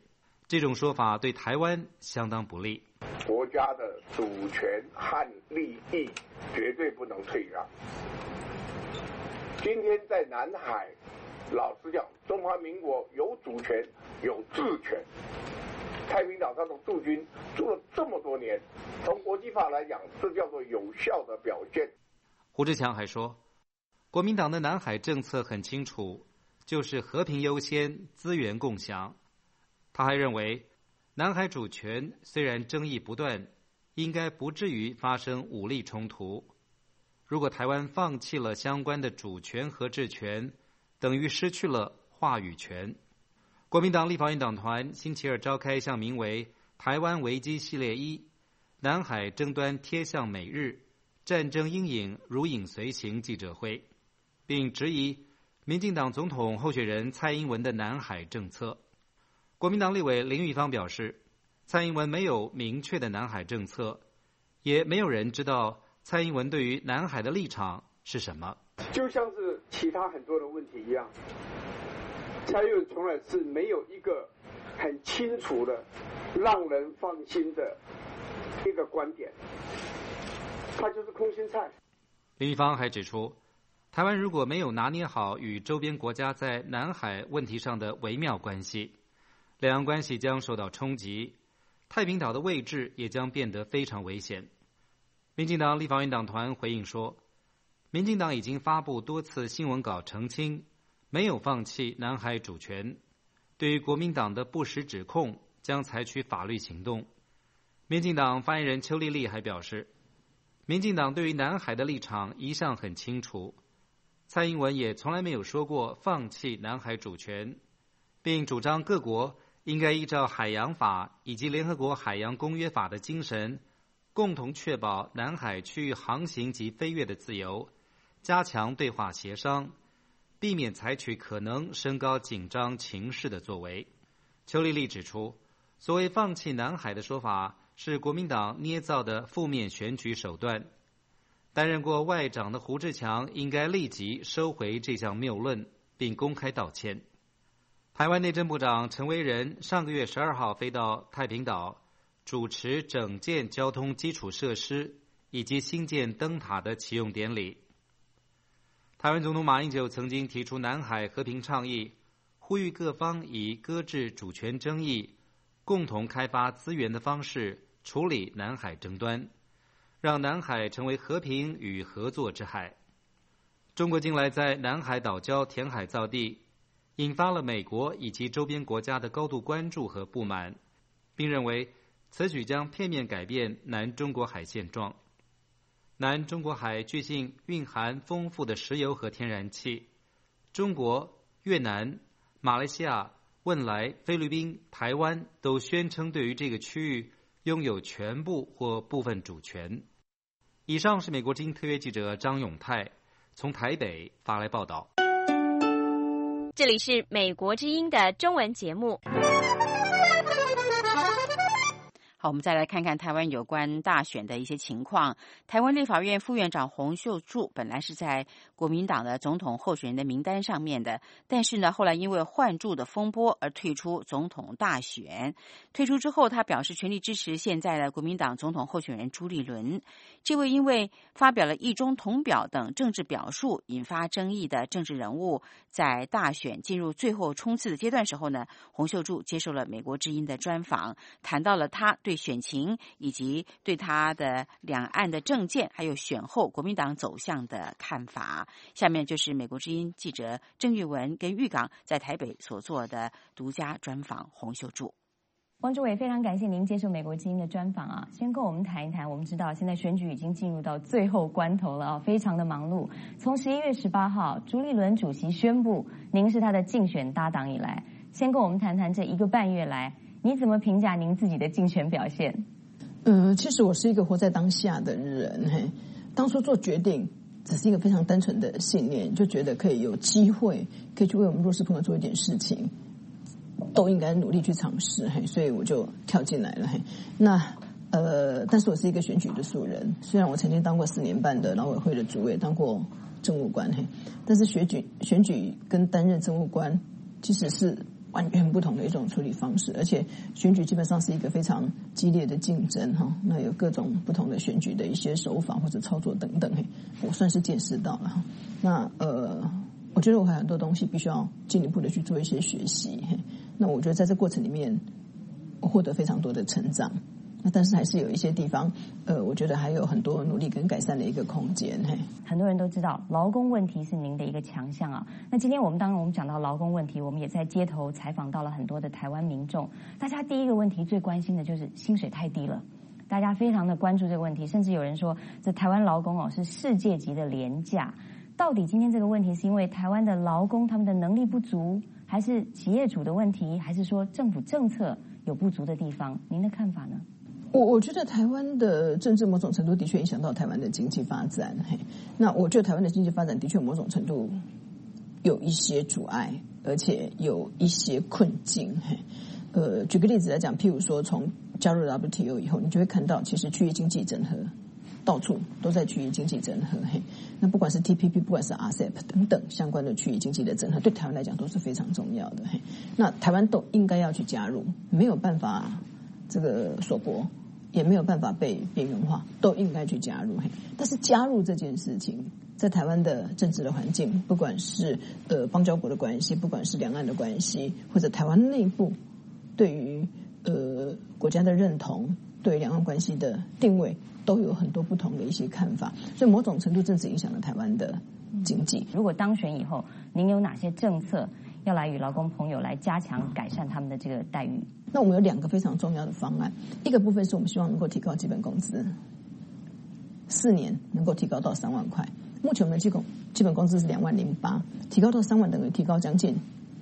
[SPEAKER 23] 这种说法对台湾相当不利。
[SPEAKER 7] 国家的主权和利益绝对不能退让。今天在南海，老实讲，中华民国有主权，有治权。太平岛上的驻军驻了这么多年，从国际法来讲，这叫做有效的表现。
[SPEAKER 23] 胡志强还说，国民党的南海政策很清楚，就是和平优先，资源共享。他还认为，南海主权虽然争议不断，应该不至于发生武力冲突。如果台湾放弃了相关的主权和治权，等于失去了话语权。国民党立法院党团星期二召开一项名为“台湾危机系列1”南海争端贴向美日，战争阴影如影随形记者会，并质疑民进党总统候选人蔡英文的南海政策。国民党立委林玉芳表示，蔡英文没有明确的南海政策，也没有人知道蔡英文对于南海的立场是什么。
[SPEAKER 10] 就像是其他很多的问题一样，蔡英文从来是没有一个很清楚的让人放心的一个观点，他就是空心菜。
[SPEAKER 23] 林玉芳还指出，台湾如果没有拿捏好与周边国家在南海问题上的微妙关系，两岸关系将受到冲击，太平岛的位置也将变得非常危险。民进党立法院党团回应说，民进党已经发布多次新闻稿澄清，没有放弃南海主权，对于国民党的不实指控将采取法律行动。民进党发言人邱丽丽还表示，民进党对于南海的立场一向很清楚，蔡英文也从来没有说过放弃南海主权，并主张各国应该依照海洋法以及联合国海洋公约法的精神，共同确保南海区域航行及飞越的自由，加强对话协商，避免采取可能升高紧张情势的作为。邱丽丽指出，所谓放弃南海的说法是国民党捏造的负面选举手段。担任过外长的胡志强应该立即收回这项谬论，并公开道歉。台湾内政部长陈为仁上个月12号飞到太平岛，主持整建交通基础设施以及新建灯塔的启用典礼。台湾总统马英九曾经提出南海和平倡议，呼吁各方以搁置主权争议，共同开发资源的方式处理南海争端，让南海成为和平与合作之海。中国近来在南海岛礁填海造地，引发了美国以及周边国家的高度关注和不满，并认为此举将片面改变南中国海现状。南中国海据信蕴含丰富的石油和天然气，中国、越南、马来西亚、汶莱、菲律宾、台湾都宣称对于这个区域拥有全部或部分主权。以上是美国之音特约记者张永泰从台北发来报道。
[SPEAKER 11] 这里是美国之音的中文节目。
[SPEAKER 2] 好，我们再来看看台湾有关大选的一些情况。台湾立法院副院长洪秀柱本来是在国民党的总统候选人的名单上面的，但是呢，后来因为换柱的风波而退出总统大选。退出之后，他表示全力支持现在的国民党总统候选人朱立伦。这位因为发表了一中同表等政治表述引发争议的政治人物，在大选进入最后冲刺的阶段时候呢，洪秀柱接受了美国之音的专访，谈到了他对选情以及对他的两岸的政见还有选后国民党走向的看法。下面就是美国之音记者郑玉文跟玉港在台北所做的独家专访洪秀柱。
[SPEAKER 24] 汪主委，非常感谢您接受美国之音的专访啊！先跟我们谈一谈，我们知道现在选举已经进入到最后关头了啊，非常的忙碌。从11月18号朱立伦主席宣布您是他的竞选搭档以来，先跟我们谈谈这1个半月来，你怎么评价您自己的竞选表现？
[SPEAKER 25] 其实我是一个活在当下的人，当初做决定只是一个非常单纯的信念，就觉得可以有机会可以去为我们弱势朋友做一点事情，都应该努力去尝试，所以我就跳进来了。那但是我是一个选举的素人，虽然我曾经当过4年半的劳委会的主委，当过政务官，但是选举跟担任政务官其实是完全不同的一种处理方式，而且选举基本上是一个非常激烈的竞争哈，那有各种不同的选举的一些手法或者操作等等，我算是见识到了哈。那我觉得我还有很多东西必须要进一步的去做一些学习，那我觉得在这过程里面我获得非常多的成长。但是还是有一些地方，我觉得还有很多努力跟改善的一个空间。
[SPEAKER 24] 很多人都知道劳工问题是您的一个强项啊。那今天当然我们讲到劳工问题，我们也在街头采访到了很多的台湾民众，大家第一个问题最关心的就是薪水太低了，大家非常的关注这个问题，甚至有人说这台湾劳工是世界级的廉价。到底今天这个问题是因为台湾的劳工他们的能力不足，还是企业主的问题，还是说政府政策有不足的地方？您的看法呢？
[SPEAKER 25] 我觉得台湾的政治某种程度的确影响到台湾的经济发展，那我觉得台湾的经济发展的确某种程度有一些阻碍，而且有一些困境。举个例子来讲，譬如说从加入 WTO 以后，你就会看到其实区域经济整合到处都在区域经济整合，那不管是 TPP 不管是 RCEP 等等相关的区域经济的整合，对台湾来讲都是非常重要的，那台湾都应该要去加入，没有办法这个锁国，也没有办法被边缘化，都应该去加入。但是加入这件事情，在台湾的政治的环境，不管是邦交国的关系，不管是两岸的关系，或者台湾内部对于国家的认同，对于两岸关系的定位，都有很多不同的一些看法，所以某种程度正是影响了台湾的经济。
[SPEAKER 24] 如果当选以后，您有哪些政策要来与劳工朋友来加强改善他们的这个待遇？
[SPEAKER 25] 那我们有2个非常重要的方案，一个部分是我们希望能够提高基本工资，4年能够提高到3万块。目前我们的基本工资是2.08万，提高到3万等于提高将近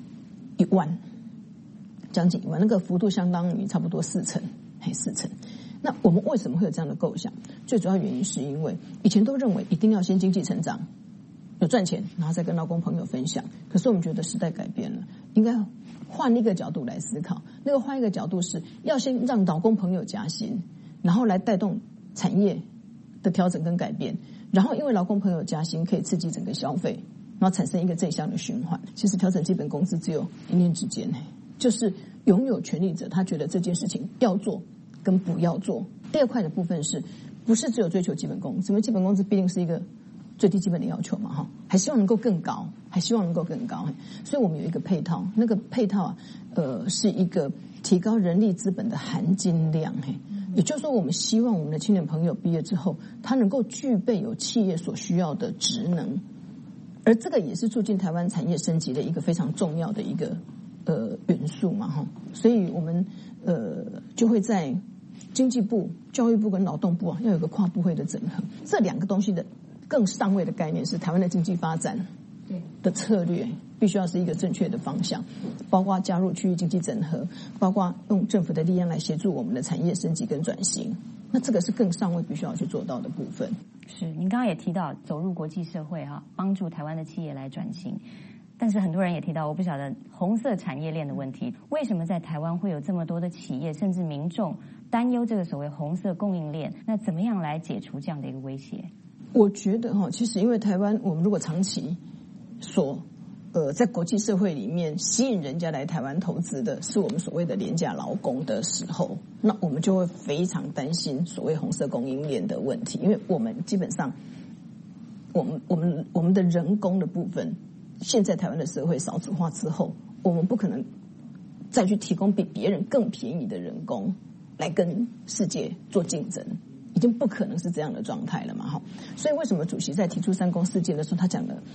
[SPEAKER 25] 1万，将近1万，那个幅度相当于差不多4成。那我们为什么会有这样的构想？最主要原因是因为以前都认为一定要先经济成长，有赚钱，然后再跟劳工朋友分享。可是我们觉得时代改变了，应该换一个角度来思考。那个换一个角度是要先让劳工朋友加薪，然后来带动产业的调整跟改变，然后因为劳工朋友加薪可以刺激整个消费，然后产生一个正向的循环。其实调整基本工资只有一念之间，就是拥有权利者他觉得这件事情要做跟不要做。第二块的部分是不是只有追求基本工资？因为基本工资必定是一个最低基本的要求嘛，还希望能够更高，所以我们有一个配套，那个配套是一个提高人力资本的含金量，也就是说我们希望我们的青年朋友毕业之后，他能够具备有企业所需要的职能，而这个也是促进台湾产业升级的一个非常重要的一个元素嘛，所以我们就会在经济部、教育部跟劳动部要有个跨部会的整合。这2个东西的更上位的概念是台湾的经济发展的策略必须要是一个正确的方向，包括加入区域经济整合，包括用政府的力量来协助我们的产业升级跟转型。那这个是更上位必须要去做到的部分。
[SPEAKER 24] 是，您刚刚也提到走入国际社会帮助台湾的企业来转型。但是很多人也提到，我不晓得红色产业链的问题，为什么在台湾会有这么多的企业甚至民众担忧这个所谓红色供应链？那怎么样来解除这样的一个威胁？
[SPEAKER 25] 我觉得其实因为台湾我们如果长期在国际社会里面吸引人家来台湾投资的是我们所谓的廉价劳工的时候，那我们就会非常担心所谓红色供应链的问题，因为我们基本上我们的人工的部分，现在台湾的社会少子化之后，我们不可能再去提供比别人更便宜的人工来跟世界做竞争，已经不可能是这样的状态了嘛。所以为什么主席在提出3公4建的时候，他讲了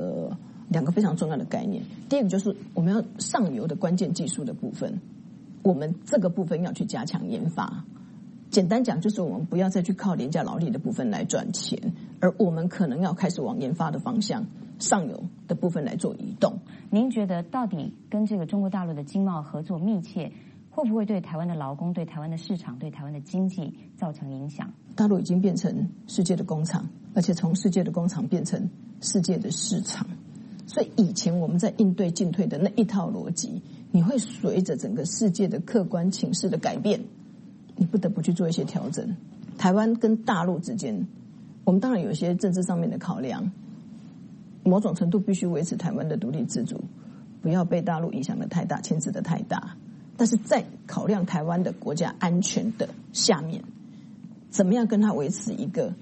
[SPEAKER 25] 2个非常重要的概念。第一个就是我们要上游的关键技术的部分，我们这个部分要去加强研发。简单讲就是我们不要再去靠廉价劳力的部分来赚钱，而我们可能要开始往研发的方向上游的部分来做移动。
[SPEAKER 24] 您觉得到底跟这个中国大陆的经贸合作密切，会不会对台湾的劳工、对台湾的市场、对台湾的经济造成影响？
[SPEAKER 25] 大陆已经变成世界的工厂，而且从世界的工厂变成世界的市场，所以以前我们在应对进退的那一套逻辑，你会随着整个世界的客观情势的改变，你不得不去做一些调整。台湾跟大陆之间，我们当然有一些政治上面的考量，某种程度必须维持台湾的独立自主， 不要被大陆影响的太大，牵制的太大。但是在考量台湾的国家安全的下面，怎么样跟他维持一个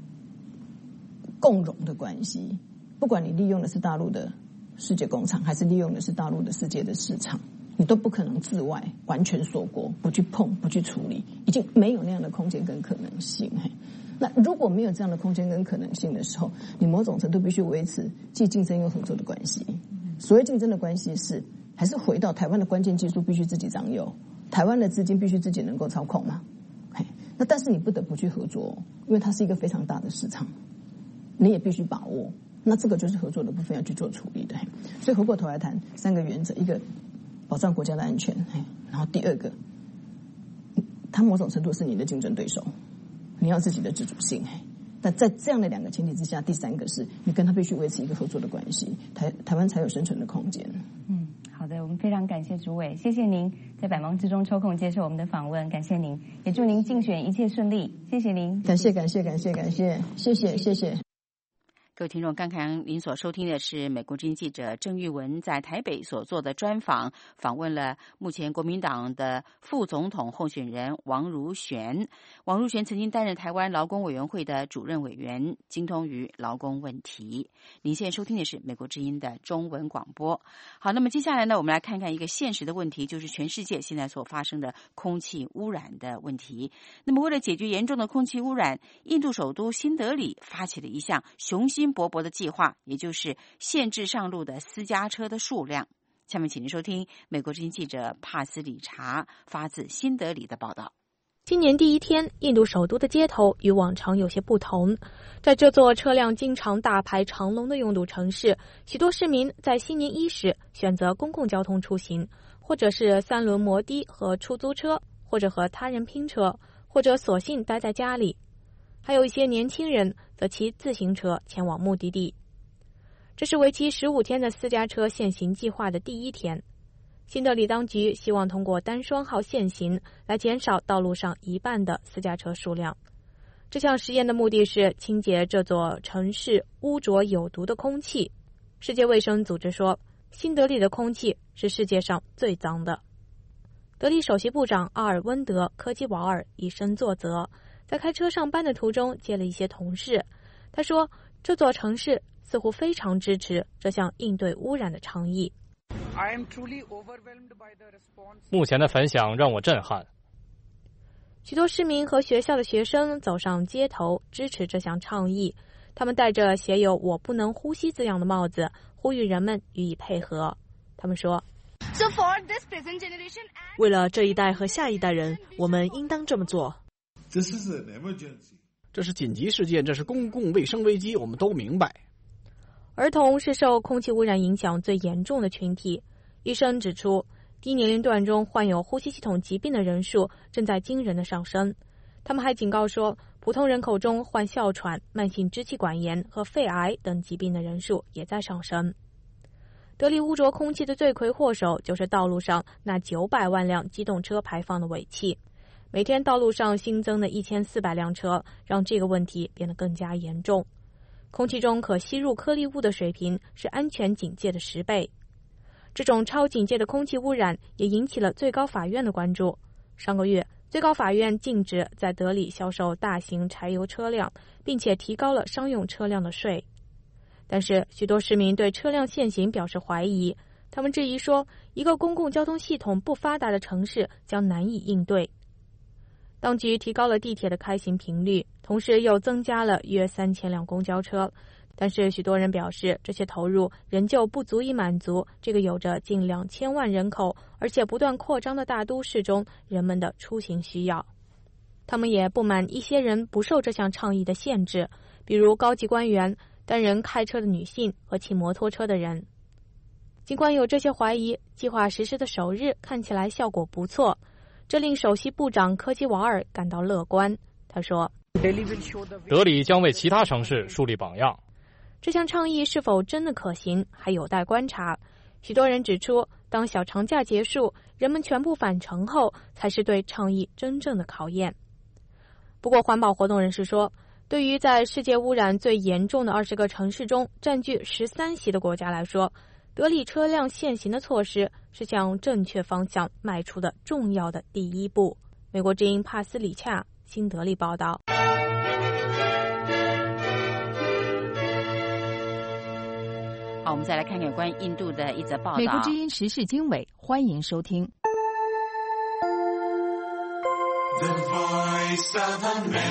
[SPEAKER 25] 共荣的关系？不管你利用的是大陆的世界工厂，还是利用的是大陆的世界的市场，你都不可能自外完全锁国，不去碰，不去处理，已经没有那样的空间跟可能性。那如果没有这样的空间跟可能性的时候，你某种程度必须维持既竞争又合作的关系。所谓竞争的关系是，还是回到台湾的关键技术必须自己掌有，台湾的资金必须自己能够操控嘛。那但是你不得不去合作，因为它是一个非常大的市场，你也必须把握。那这个就是合作的部分要去做处理的。所以回过头来谈3个原则：一个保障国家的安全，然后第2个，它某种程度是你的竞争对手，你要自己的自主性。但在这样的2个前提之下，第3个是你跟他必须维持一个合作的关系，台湾才有生存的空间。
[SPEAKER 24] 好的，我们非常感谢主委，谢谢您在百忙之中抽空接受我们的访问，感谢您，也祝您竞选一切顺利，谢谢您，
[SPEAKER 25] 感谢，谢谢。
[SPEAKER 2] 各位听众，刚刚您所收听的是美国之音记者郑玉文在台北所做的专访，访问了目前国民党的副总统候选人王如玄。王如玄曾经担任台湾劳工委员会的主任委员，精通于劳工问题。您现在收听的是美国之音的中文广播。好，那么接下来呢，我们来看看一个现实的问题，就是全世界现在所发生的空气污染的问题。那么为了解决严重的空气污染，印度首都新德里发起了一项雄心勃勃的计划，也就是限制上路的私家车的数量。下面请您收听美国之音记者帕斯理查发自新德里的报道。
[SPEAKER 12] 今年第一天，印度首都的街头与往常有些不同。在这座车辆经常大排长龙的拥堵城市，许多市民在新年伊始选择公共交通出行，或者是3轮摩的和出租车，或者和他人拼车，或者索性待在家里。还有一些年轻人则骑自行车前往目的地。这是为期15天的私家车限行计划的第一天。新德里当局希望通过单双号限行来减少道路上1半的私家车数量。这项实验的目的是清洁这座城市污浊有毒的空气。世界卫生组织说，新德里的空气是世界上最脏的。德里首席部长阿尔温德·科基瓦尔以身作则，在开车上班的途中接了一些同事。他说，这座城市似乎非常支持这项应对污染的倡议。
[SPEAKER 14] 目前的反响让我震撼。
[SPEAKER 12] 许多市民和学校的学生走上街头支持这项倡议，他们戴着写有"我不能呼吸"字样的帽子，呼吁人们予以配合。他们说，
[SPEAKER 16] 为了这一代和下一代人，我们应当这么做。
[SPEAKER 9] 这是紧急事件，这是公共卫生危机，我们都明白。
[SPEAKER 12] 儿童是受空气污染影响最严重的群体。医生指出，低年龄段中患有呼吸系统疾病的人数正在惊人的上升。他们还警告说，普通人口中患哮喘、慢性支气管炎和肺癌等疾病的人数也在上升。德里污浊空气的罪魁祸首就是道路上那900万辆机动车排放的尾气。每天道路上新增的1400辆车，让这个问题变得更加严重。空气中可吸入颗粒物的水平是安全警戒的10倍。这种超警戒的空气污染也引起了最高法院的关注。上个月，最高法院禁止在德里销售大型柴油车辆，并且提高了商用车辆的税。但是，许多市民对车辆限行表示怀疑，他们质疑说，一个公共交通系统不发达的城市将难以应对。当局提高了地铁的开行频率，同时又增加了约3000辆公交车，但是许多人表示，这些投入仍旧不足以满足这个有着近2000万人口而且不断扩张的大都市中人们的出行需要。他们也不满一些人不受这项倡议的限制，比如高级官员、单人开车的女性和骑摩托车的人。尽管有这些怀疑，计划实施的首日看起来效果不错，这令首席部长科基瓦尔感到乐观。他说，
[SPEAKER 14] 德里将为其他城市树立榜样。
[SPEAKER 12] 这项倡议是否真的可行，还有待观察。许多人指出，当小长假结束，人们全部返程后，才是对倡议真正的考验。不过，环保活动人士说，对于在世界污染最严重的20个城市中占据13席的国家来说，德德里车辆限行的措施是向正确方向迈出的重要的第一步。美国之音帕斯里恰新德里报道。
[SPEAKER 2] 好，我们再来看看有关印度的一则报道。
[SPEAKER 3] 美国之音时事经纬，欢迎收听。
[SPEAKER 17] The Voice of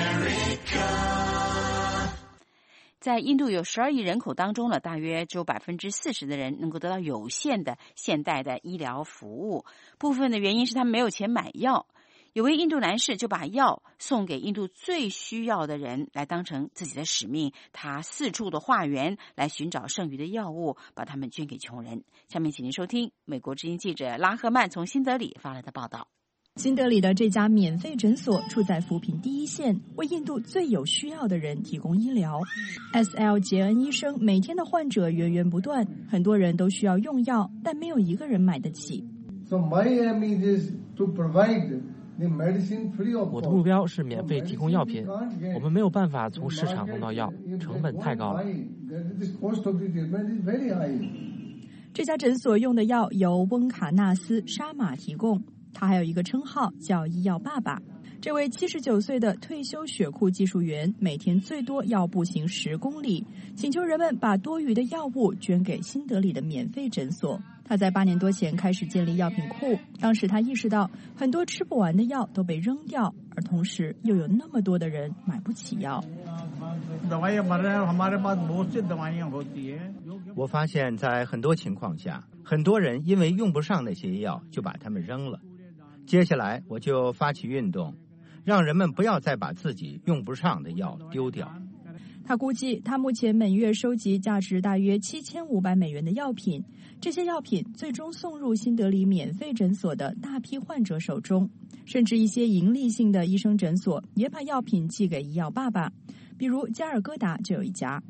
[SPEAKER 17] America。
[SPEAKER 2] 在印度有12亿人口当中大约只有40%的人能够得到有限的现代的医疗服务。部分的原因是他们没有钱买药。有位印度男士就把药送给印度最需要的人，来当成自己的使命。他四处的化缘，来寻找剩余的药物，把它们捐给穷人。下面请您收听美国之音记者拉赫曼从新德里发来的报道。
[SPEAKER 18] 新德里的这家免费诊所处在扶贫第一线，为印度最有需要的人提供医疗。S.L. 杰恩医生每天的患者源源不断，很多人都需要用药，但没有一个人买得起。
[SPEAKER 19] So my aim is to provide the medicine free of cost.
[SPEAKER 20] 我的目标是免费提供药品，我们没有办法从市场弄到药，成本太高了。
[SPEAKER 18] 这家诊所用的药由温卡纳斯·沙马提供。他还有一个称号叫医药爸爸。这位79岁的退休血库技术员每天最多要步行10公里，请求人们把多余的药物捐给新德里的免费诊所。他在8年多前开始建立药品库，当时他意识到很多吃不完的药都被扔掉，而同时又有那么多的人买不起药。
[SPEAKER 26] 我发现在很多情况下，很多人因为用不上那些药就把它们扔了。接下来我就发起运动，让人们不要再把自己用不上的药丢掉。
[SPEAKER 18] 他估计他目前每月收集价值大约7500美元的药品，这些药品最终送入新德里免费诊所的大批患者手中，甚至一些盈利性的医生诊所也把药品寄给医药爸爸，比如加尔各答就有一家。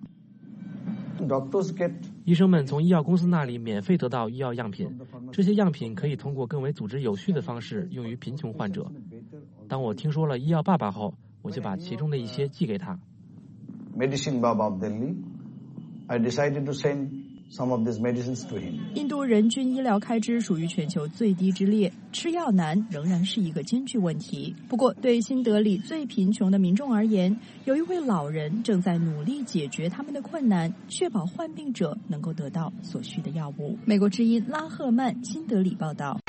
[SPEAKER 20] 医生们从医药公司那里免费得到医药样品，这些样品可以通过更为组织有序的方式用于贫穷患者。当我听说了医药爸爸后，我就把其中的一些寄给他。
[SPEAKER 19] Medicine Baba of Delhi, I decided to send some of these medicines to him.
[SPEAKER 18] 印度人均医疗开支属于全球最低之列，吃药难仍然是一个艰巨问题。不过，对新德里最贫穷的民众而言，有一位老人正在努力解决他们的困难，确保患病者能够得到所需的药物。美国之音拉赫曼新德里报道。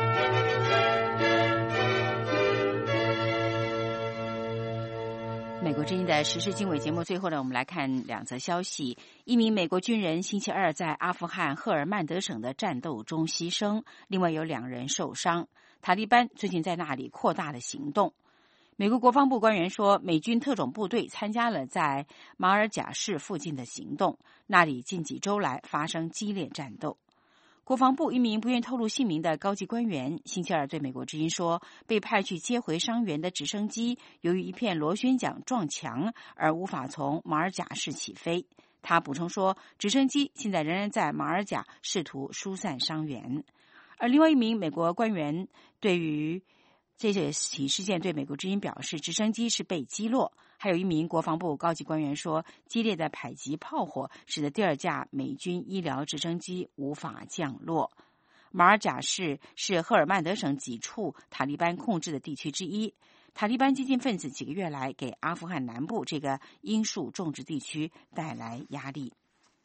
[SPEAKER 2] 美国之音的时事经纬节目最后呢，我们来看2则消息。一名美国军人星期二在阿富汗赫尔曼德省的战斗中牺牲，另外有2人受伤。塔利班最近在那里扩大了行动。美国国防部官员说，美军特种部队参加了在马尔贾市附近的行动，那里近几周来发生激烈战斗。国防部一名不愿透露姓名的高级官员星期二对美国之音说，被派去接回伤员的直升机由于一片螺旋桨撞墙而无法从马尔贾市起飞。他补充说，直升机现在仍然在马尔贾试图疏散伤员。而另外一名美国官员对于这起事件对美国之音表示，直升机是被击落。还有一名国防部高级官员说，激烈的迫击炮火使得第2架美军医疗直升机无法降落。马尔贾市是赫尔曼德省几处塔利班控制的地区之一。塔利班激进分子几个月来给阿富汗南部这个罂粟种植地区带来压力。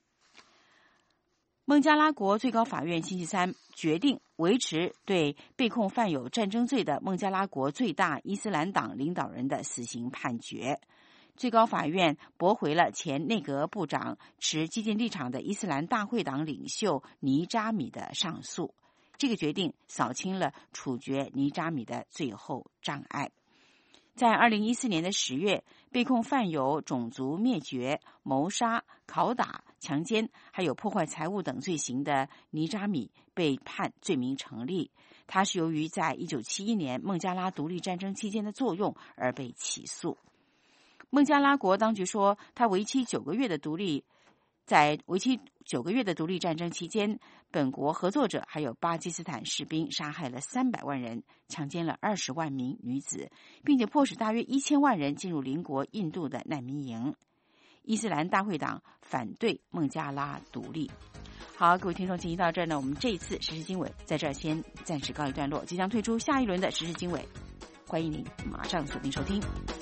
[SPEAKER 2] 孟加拉国最高法院星期三决定维持对被控犯有战争罪的孟加拉国最大伊斯兰党领导人的死刑判决。最高法院驳回了前内阁部长持激进立场的伊斯兰大会党领袖尼扎米的上诉。这个决定扫清了处决尼扎米的最后障碍。在2014年的10月，被控犯有种族灭绝、谋杀、拷打、强奸还有破坏财物等罪行的尼扎米被判罪名成立。他是由于在1971年孟加拉独立战争期间的作用而被起诉。孟加拉国当局说，他为期9个月的独立战争期间，本国合作者还有巴基斯坦士兵杀害了300万人，强奸了20万名女子，并且迫使大约1000万人进入邻国印度的难民营。伊斯兰大会党反对孟加拉独立。 好，各位听众，进行到这儿呢，我们这一次时事经纬在这儿先暂时告一段落，即将推出下一轮的时事经纬，欢迎您马上锁定收听。